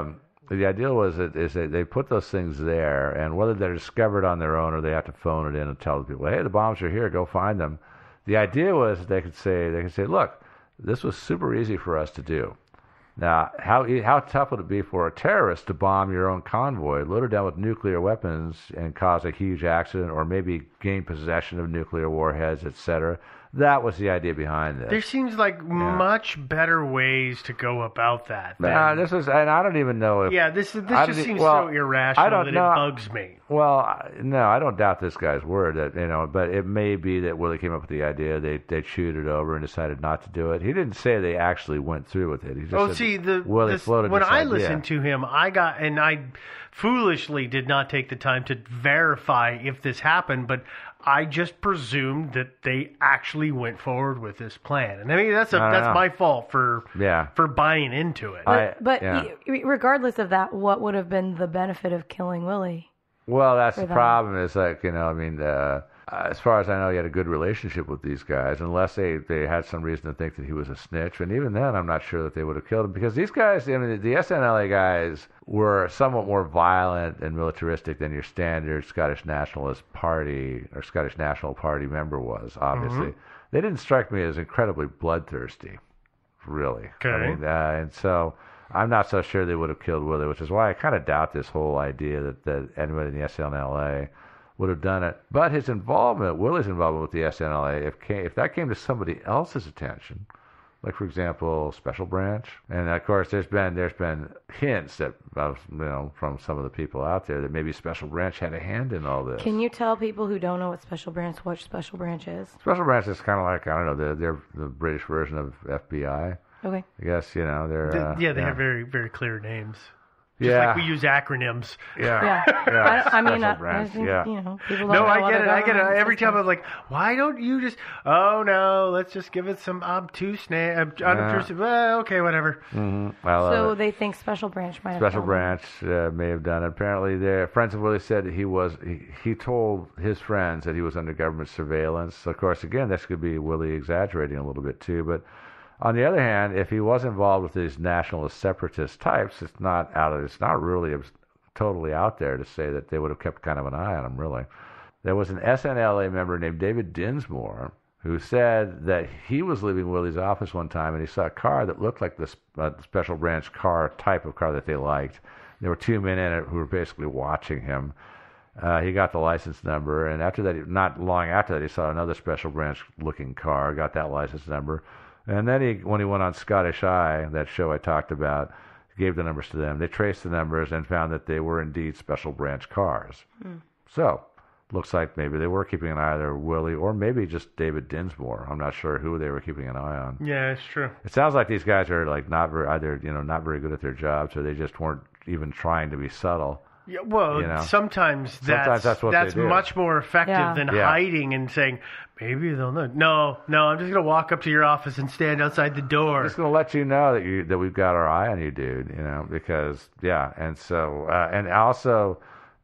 that they put those things there, and whether they're discovered on their own or they have to phone it in and tell the people, hey, the bombs are here, go find them. The idea was that they could say, look, this was super easy for us to do. Now, how tough would it be for a terrorist to bomb your own convoy, load it down with nuclear weapons, and cause a huge accident, or maybe gain possession of nuclear warheads, etc.? That was the idea behind this. There seems like much better ways to go about that. And I don't even know if... Yeah, this just seems so irrational that it bugs me. Well, no, I don't doubt this guy's word, but it may be that Willie came up with the idea, they chewed it over and decided not to do it. He didn't say they actually went through with it. He just Willie floated when this I idea. listened to him, I foolishly did not take the time to verify if this happened, but I just presumed that they actually went forward with this plan, and I mean that's my fault for buying into it. But regardless of that, what would have been the benefit of killing Willie? Well, that's the problem. Is as far as I know, he had a good relationship with these guys, unless they had some reason to think that he was a snitch. And even then, I'm not sure that they would have killed him, because these guys, the SNLA guys, were somewhat more violent and militaristic than your standard Scottish Nationalist Party or Scottish National Party member was, obviously. Mm-hmm. They didn't strike me as incredibly bloodthirsty, really. Okay. And so I'm not so sure they would have killed Willie, which is why I kind of doubt this whole idea that anybody in the SNLA would have done it. But Willie's involvement with the SNLA, if that came to somebody else's attention, like for example Special Branch, and of course there's been hints that from some of the people out there that maybe Special Branch had a hand in all this. Can you tell people who don't know what Special Branch is? Special Branch is kind of like, I don't know, they're the British version of FBI. Okay. I guess they're they have very, very clear names. Just like we use acronyms. Yeah. I mean, Special I branch, think, yeah. you know, people don't No, know I what get a it. I get it. government Every time system I'm like, why don't you just? Oh no, let's just give it some unobtrusive. Well, okay, whatever. So they think Special Branch might have Special killed him. Branch may have done it. Apparently, their friends of Willie said that he told his friends that he was under government surveillance. Of course, again, this could be Willie exaggerating a little bit too. But on the other hand, if he was involved with these nationalist separatist types, it's not really totally out there to say that they would have kept kind of an eye on him. Really, there was an SNLA member named David Dinsmore who said that he was leaving Willie's office one time and he saw a car that looked like the Special Branch car type of car that they liked. There were two men in it who were basically watching him. He got the license number, and after that, not long after that, he saw another Special Branch-looking car, got that license number, and then when he went on Scottish Eye, that show I talked about, he gave the numbers to them. They traced the numbers and found that they were indeed Special Branch cars. So, looks like maybe they were keeping an eye on either Willie or maybe just David Dinsmore. I'm not sure who they were keeping an eye on. Yeah, it's true. It sounds like these guys are like not very good at their jobs, or they just weren't even trying to be subtle. Yeah, well, sometimes that's what they do. much more effective than hiding and saying, maybe they'll know. No, I'm just going to walk up to your office and stand outside the door. I'm just going to let you know that we've got our eye on you, dude, because, and so, and also,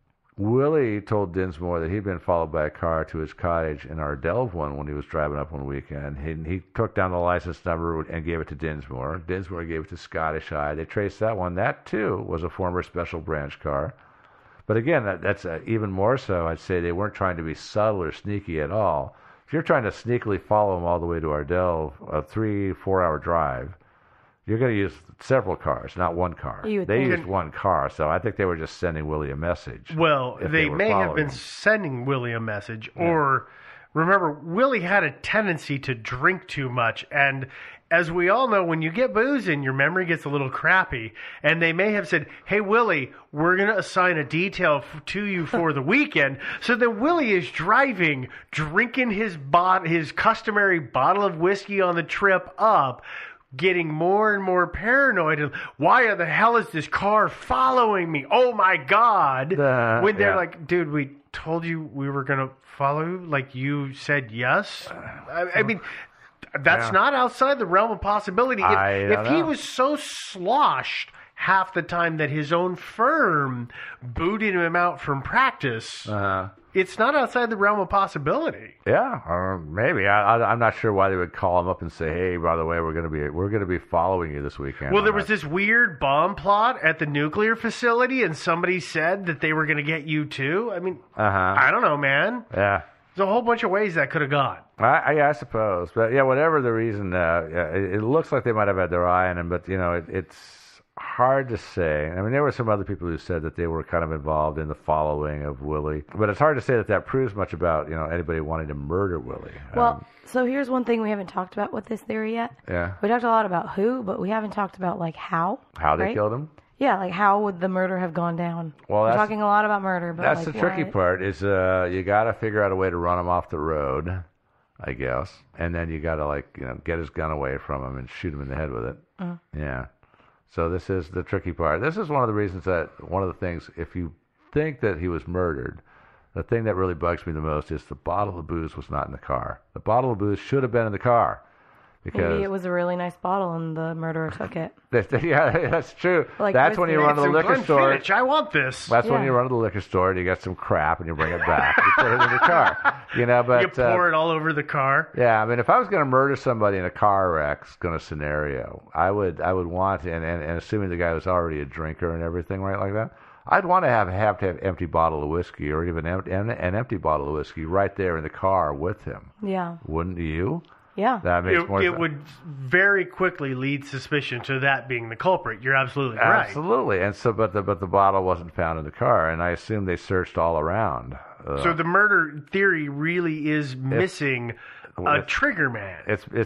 Willie told Dinsmore that he'd been followed by a car to his cottage in Ardell when he was driving up one weekend. He took down the license number and gave it to Dinsmore. Dinsmore gave it to Scottish Eye. They traced that one. That, too, was a former Special Branch car. But again, that's even more so. I'd say they weren't trying to be subtle or sneaky at all. If you're trying to sneakily follow them all the way to Ardell, a 3-4 hour drive, you're going to use several cars, not one car. They used one car, so I think they were just sending Willie a message. Well, they may have been sending Willie a message, or remember, Willie had a tendency to drink too much, and as we all know, when you get booze in, your memory gets a little crappy, and they may have said, hey, Willie, we're going to assign a detail to you for the weekend. So then Willie is driving, drinking his customary bottle of whiskey on the trip up, getting more and more paranoid. Why the hell is this car following me? Oh, my God. When they're like, dude, we told you we were going to follow you. Like, you said yes. I mean, that's not outside the realm of possibility. If he was so sloshed half the time that his own firm booted him out from practice, it's not outside the realm of possibility. Yeah, or maybe. I'm not sure why they would call him up and say, "Hey, by the way, we're going to be following you this weekend." Well, there was this weird bomb plot at the nuclear facility, and somebody said that they were going to get you too. I mean, I don't know, man. Yeah. There's a whole bunch of ways that could have gone. I suppose. But, whatever the reason, it looks like they might have had their eye on him, but, it's hard to say. I mean, there were some other people who said that they were kind of involved in the following of Willie. But it's hard to say that proves much about, anybody wanting to murder Willie. Well, so here's one thing we haven't talked about with this theory yet. Yeah. We talked a lot about who, but we haven't talked about, how. How they killed him? Yeah, how would the murder have gone down? Well, we're talking a lot about murder, but that's the tricky part. Is you got to figure out a way to run him off the road, I guess, and then you got to get his gun away from him and shoot him in the head with it. Yeah. So this is the tricky part. This is one of the things. If you think that he was murdered, the thing that really bugs me the most is the bottle of booze was not in the car. The bottle of booze should have been in the car. Maybe it was a really nice bottle and the murderer took it. Yeah, that's true. That's when you run to the liquor store. I want this. That's when you run to the liquor store and you get some crap and you bring it back. You put it in your car. But you pour it all over the car. Yeah, I mean, if I was going to murder somebody in a car wreck kind of scenario, I would want, and assuming the guy was already a drinker and everything, right, like that, I'd want to have empty bottle of whiskey or even an empty bottle of whiskey right there in the car with him. Yeah. Wouldn't you? Yeah. That makes more sense. It would very quickly lead suspicion to that being the culprit. You're absolutely right. Absolutely. And so, but the bottle wasn't found in the car, and I assume they searched all around. So the murder theory really is missing a trigger man.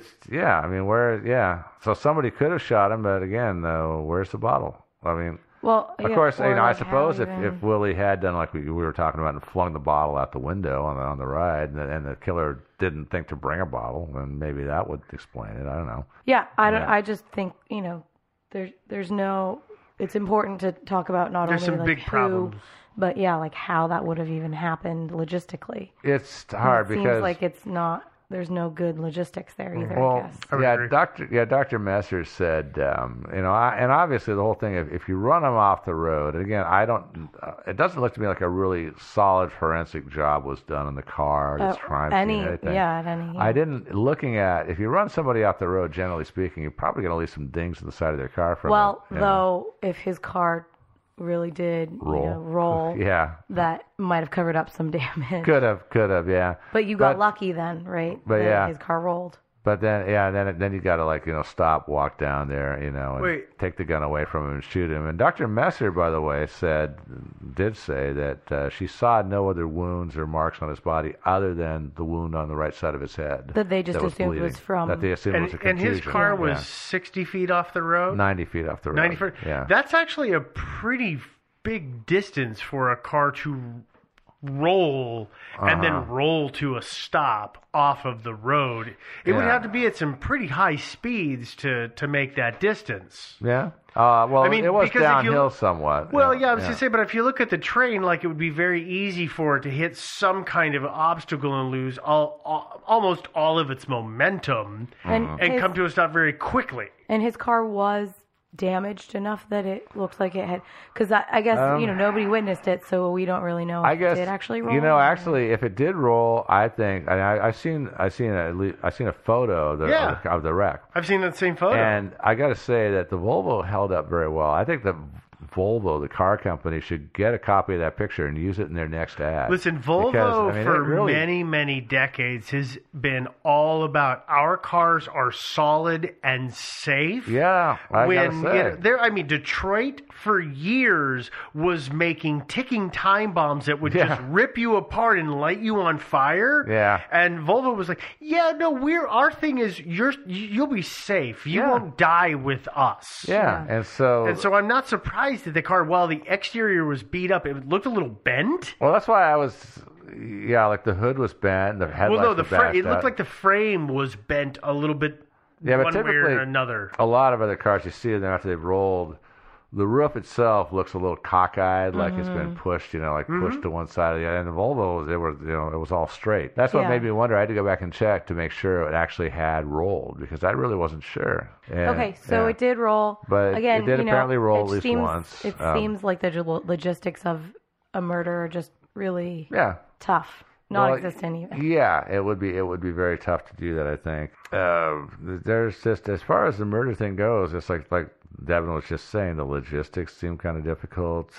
I mean, So somebody could have shot him, but again, though, where's the bottle? I mean, well, of course, I suppose if Willie had done like we were talking about and flung the bottle out the window on the ride, and the killer didn't think to bring a bottle, then maybe that would explain it. I don't know. Yeah, I just think there's no it's important to talk about not There's only some like big who, problems. but yeah, like how that would have even happened logistically. It's hard It because seems like it's not. There's no good logistics there either. I well, guess. Dr. Messer said, and obviously the whole thing, if you run them off the road, and again, it doesn't look to me like a really solid forensic job was done in the car, this crime scene, anything. Yeah. I didn't, looking at, if you run somebody off the road, generally speaking, you're probably going to leave some dings on the side of their car from them. Though, if his car really did roll, yeah, that might have covered up some damage. Could have, yeah. But you got lucky then, right? But that his car rolled. But then, then you got to stop, walk down there, and take the gun away from him and shoot him. And Dr. Messer, by the way, did say that she saw no other wounds or marks on his body other than the wound on the right side of his head. That they just assumed was from. That they assumed was a contusion. And his car was 60 feet off the road? 90 feet off the road. 90 feet? Yeah. That's actually a pretty big distance for a car to roll and then roll to a stop off of the road. It would have to be at some pretty high speeds to make that distance. Yeah. Well, I mean, it was because downhill somewhat. Well, I was going to say, but if you look at the train, like it would be very easy for it to hit some kind of obstacle and lose almost all of its momentum and come to a stop very quickly. And his car was damaged enough that it looked like it had, because I guess nobody witnessed it, so we don't really know if it did actually roll. Actually, if it did roll, I think I've seen a photo of the wreck. I've seen that same photo, and I got to say that the Volvo held up very well. I think the Volvo, the car company, should get a copy of that picture and use it in their next ad. Listen, Volvo for many, many decades has been all about our cars are solid and safe. Yeah, I gotta say. Detroit for years was making ticking time bombs that would just rip you apart and light you on fire. Yeah. And Volvo was like, our thing is you'll be safe. You won't die with us. Yeah. And so I'm not surprised that the car, while the exterior was beat up, it looked a little bent. Well, that's why I was, like the hood was bent, the headlights were bashed it looked like the frame was bent a little bit one way or another. A lot of other cars, you see them after they've rolled, the roof itself looks a little cockeyed, like it's been pushed, pushed to one side of the other. And the Volvo, it was all straight. That's what made me wonder. I had to go back and check to make sure it actually had rolled, because I really wasn't sure. And, it did roll. But again, it did apparently roll at least once. It seems like the logistics of a murder are just really tough. Non-existent even. Yeah, it would be very tough to do that, I think. There's just, as far as the murder thing goes, it's like Devin was just saying, the logistics seem kind of difficult.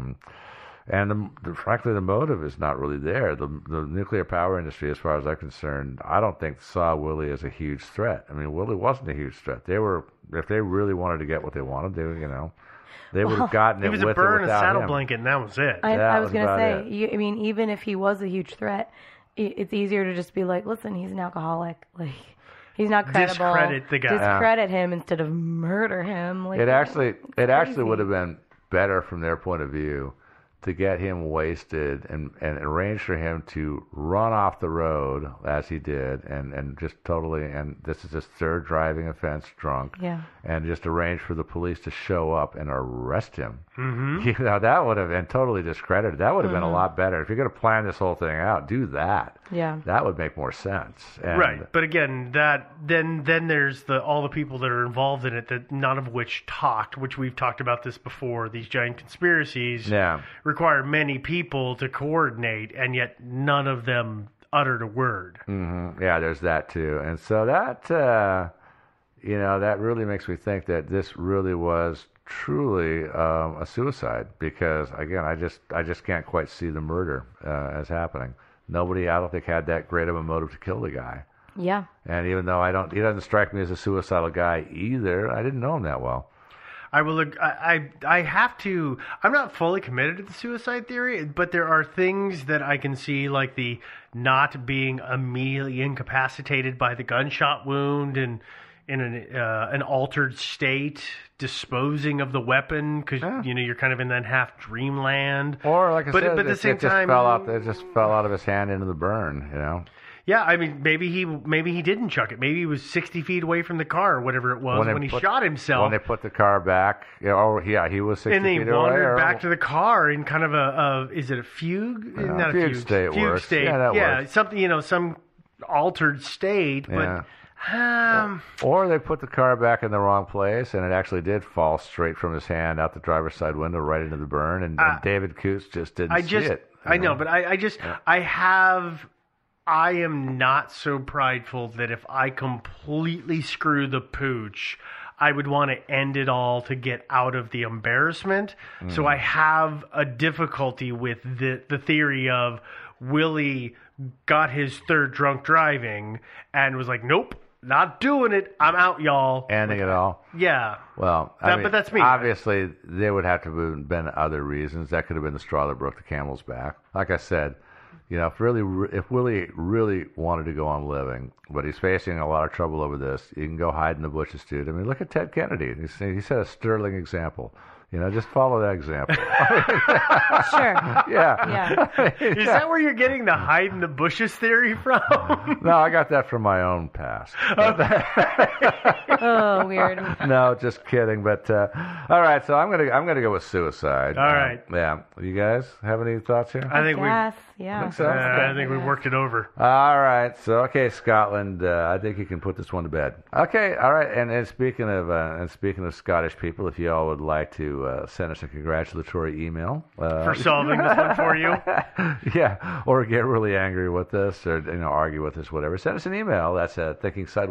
And frankly, the motive is not really there. The nuclear power industry, as far as I'm concerned, I don't think saw Willie as a huge threat. I mean, Willie wasn't a huge threat. If they really wanted to get what they wanted, they would have gotten it with or without him. He was a bird and a saddle blanket, and that was it. I was going to say, even if he was a huge threat, it's easier to just be like, listen, he's an alcoholic. Like, he's not credible. Discredit the guy. Discredit him instead of murder him. Like, it actually would have been better from their point of view to get him wasted and arrange for him to run off the road as he did and just totally, and this is his third driving offense, drunk, and just arrange for the police to show up and arrest him. Mm-hmm. That would have been totally discredited. That would have been a lot better. If you're going to plan this whole thing out, do that. Yeah. That would make more sense. Right. But again, then there's all the people that are involved in it, that none of which talked, which we've talked about this before. These giant conspiracies require many people to coordinate, and yet none of them uttered a word. Mm-hmm. Yeah, there's that too. And so that, that really makes me think that this really was truly a suicide, because again, I just can't quite see the murder as happening. Nobody, I don't think, had that great of a motive to kill the guy. Yeah. And even though he doesn't strike me as a suicidal guy either, I didn't know him that well. I have to, I'm not fully committed to the suicide theory, but there are things that I can see, like the not being immediately incapacitated by the gunshot wound and in an altered state, disposing of the weapon because you're kind of in that half dreamland. Or like I said, but at the same time, it just fell out of his hand into the burn. Yeah, I mean, maybe he didn't chuck it. Maybe he was 60 feet away from the car or whatever it was when he shot himself. When they put the car back, he was 60 and feet away. And they wandered back to the car in kind of is it a fugue? Not a fugue state. Fugue works. state. Yeah, that works. Something, some altered state. Yeah. But or they put the car back in the wrong place, and it actually did fall straight from his hand out the driver's side window right into the burn, and David Coots just didn't see it. I know, but I am not so prideful that if I completely screw the pooch, I would want to end it all to get out of the embarrassment. So I have a difficulty with the theory of Willie got his third drunk driving and was like, nope, not doing it. I'm out, y'all. Ending it all. Yeah. Well, but that's me. Obviously, there would have to have been other reasons. That could have been the straw that broke the camel's back. Like I said, if Willie really wanted to go on living, but he's facing a lot of trouble over this, you can go hide in the bushes, dude. I mean, look at Ted Kennedy. He set a sterling example. Just follow that example. Sure. Yeah. Is that where you're getting the hide in the bushes theory from? No, I got that from my own past. Oh, weird. No, just kidding. But all right, so I'm gonna go with suicide. All right. Yeah. You guys have any thoughts here? I think I think we worked it over. All right. So Scotland. I think you can put this one to bed. Okay. All right. And speaking of Scottish people, if you all would like to send us a congratulatory email for solving this one for you, yeah, or get really angry with us, or argue with us, whatever. Send us an email. That's at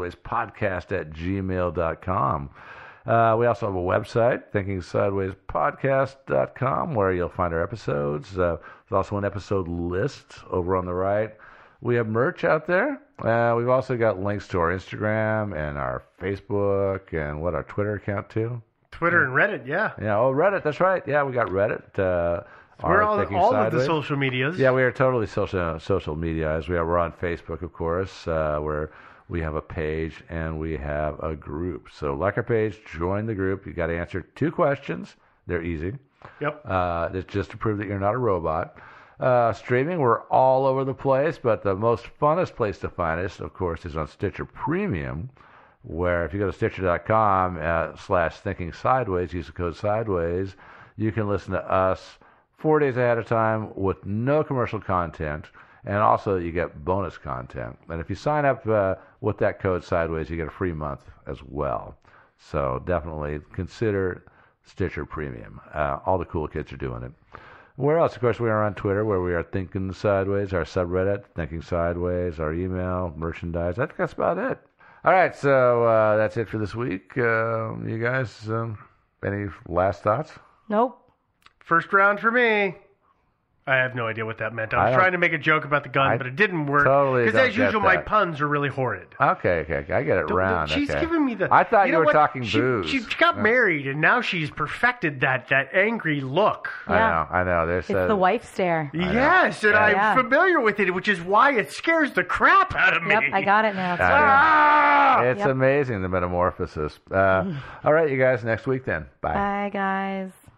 thinkingsidewayspodcast@gmail.com. We also have a website, thinkingsidewayspodcast.com, where you'll find our episodes. There's also an episode list over on the right. We have merch out there. We've also got links to our Instagram and our Facebook and our Twitter account too. Twitter and Reddit, yeah. Yeah, Reddit, that's right. Yeah, we got Reddit. We're all of the social medias. Yeah, we are totally social media. We're on Facebook, of course, where we have a page and we have a group. So like our page, join the group. You got to answer 2 questions. They're easy. Yep. It's just to prove that you're not a robot. Streaming, we're all over the place, but the most funnest place to find us, of course, is on Stitcher Premium, where if you go to Stitcher.com/Thinking Sideways, use the code Sideways, you can listen to us 4 days ahead of time with no commercial content, and also you get bonus content. And if you sign up with that code Sideways, you get a free month as well. So definitely consider Stitcher Premium. All the cool kids are doing it. Where else? Of course, we are on Twitter, where we are Thinking Sideways, our subreddit, Thinking Sideways, our email, merchandise. I think that's about it. All right, so that's it for this week. You guys, any last thoughts? Nope. First round for me. I have no idea what that meant. I was trying to make a joke about the gun, but it didn't work. Totally. Because as usual, my puns are really horrid. Okay. I get it round. She's giving me the... I thought you were talking booze. She got married, and now she's perfected that angry look. Yeah. I know. It's the wife stare. Yes, and I'm familiar with it, which is why it scares the crap out of me. Yep, I got it now. It's amazing, the metamorphosis. All right, you guys, next week then. Bye. Bye, guys.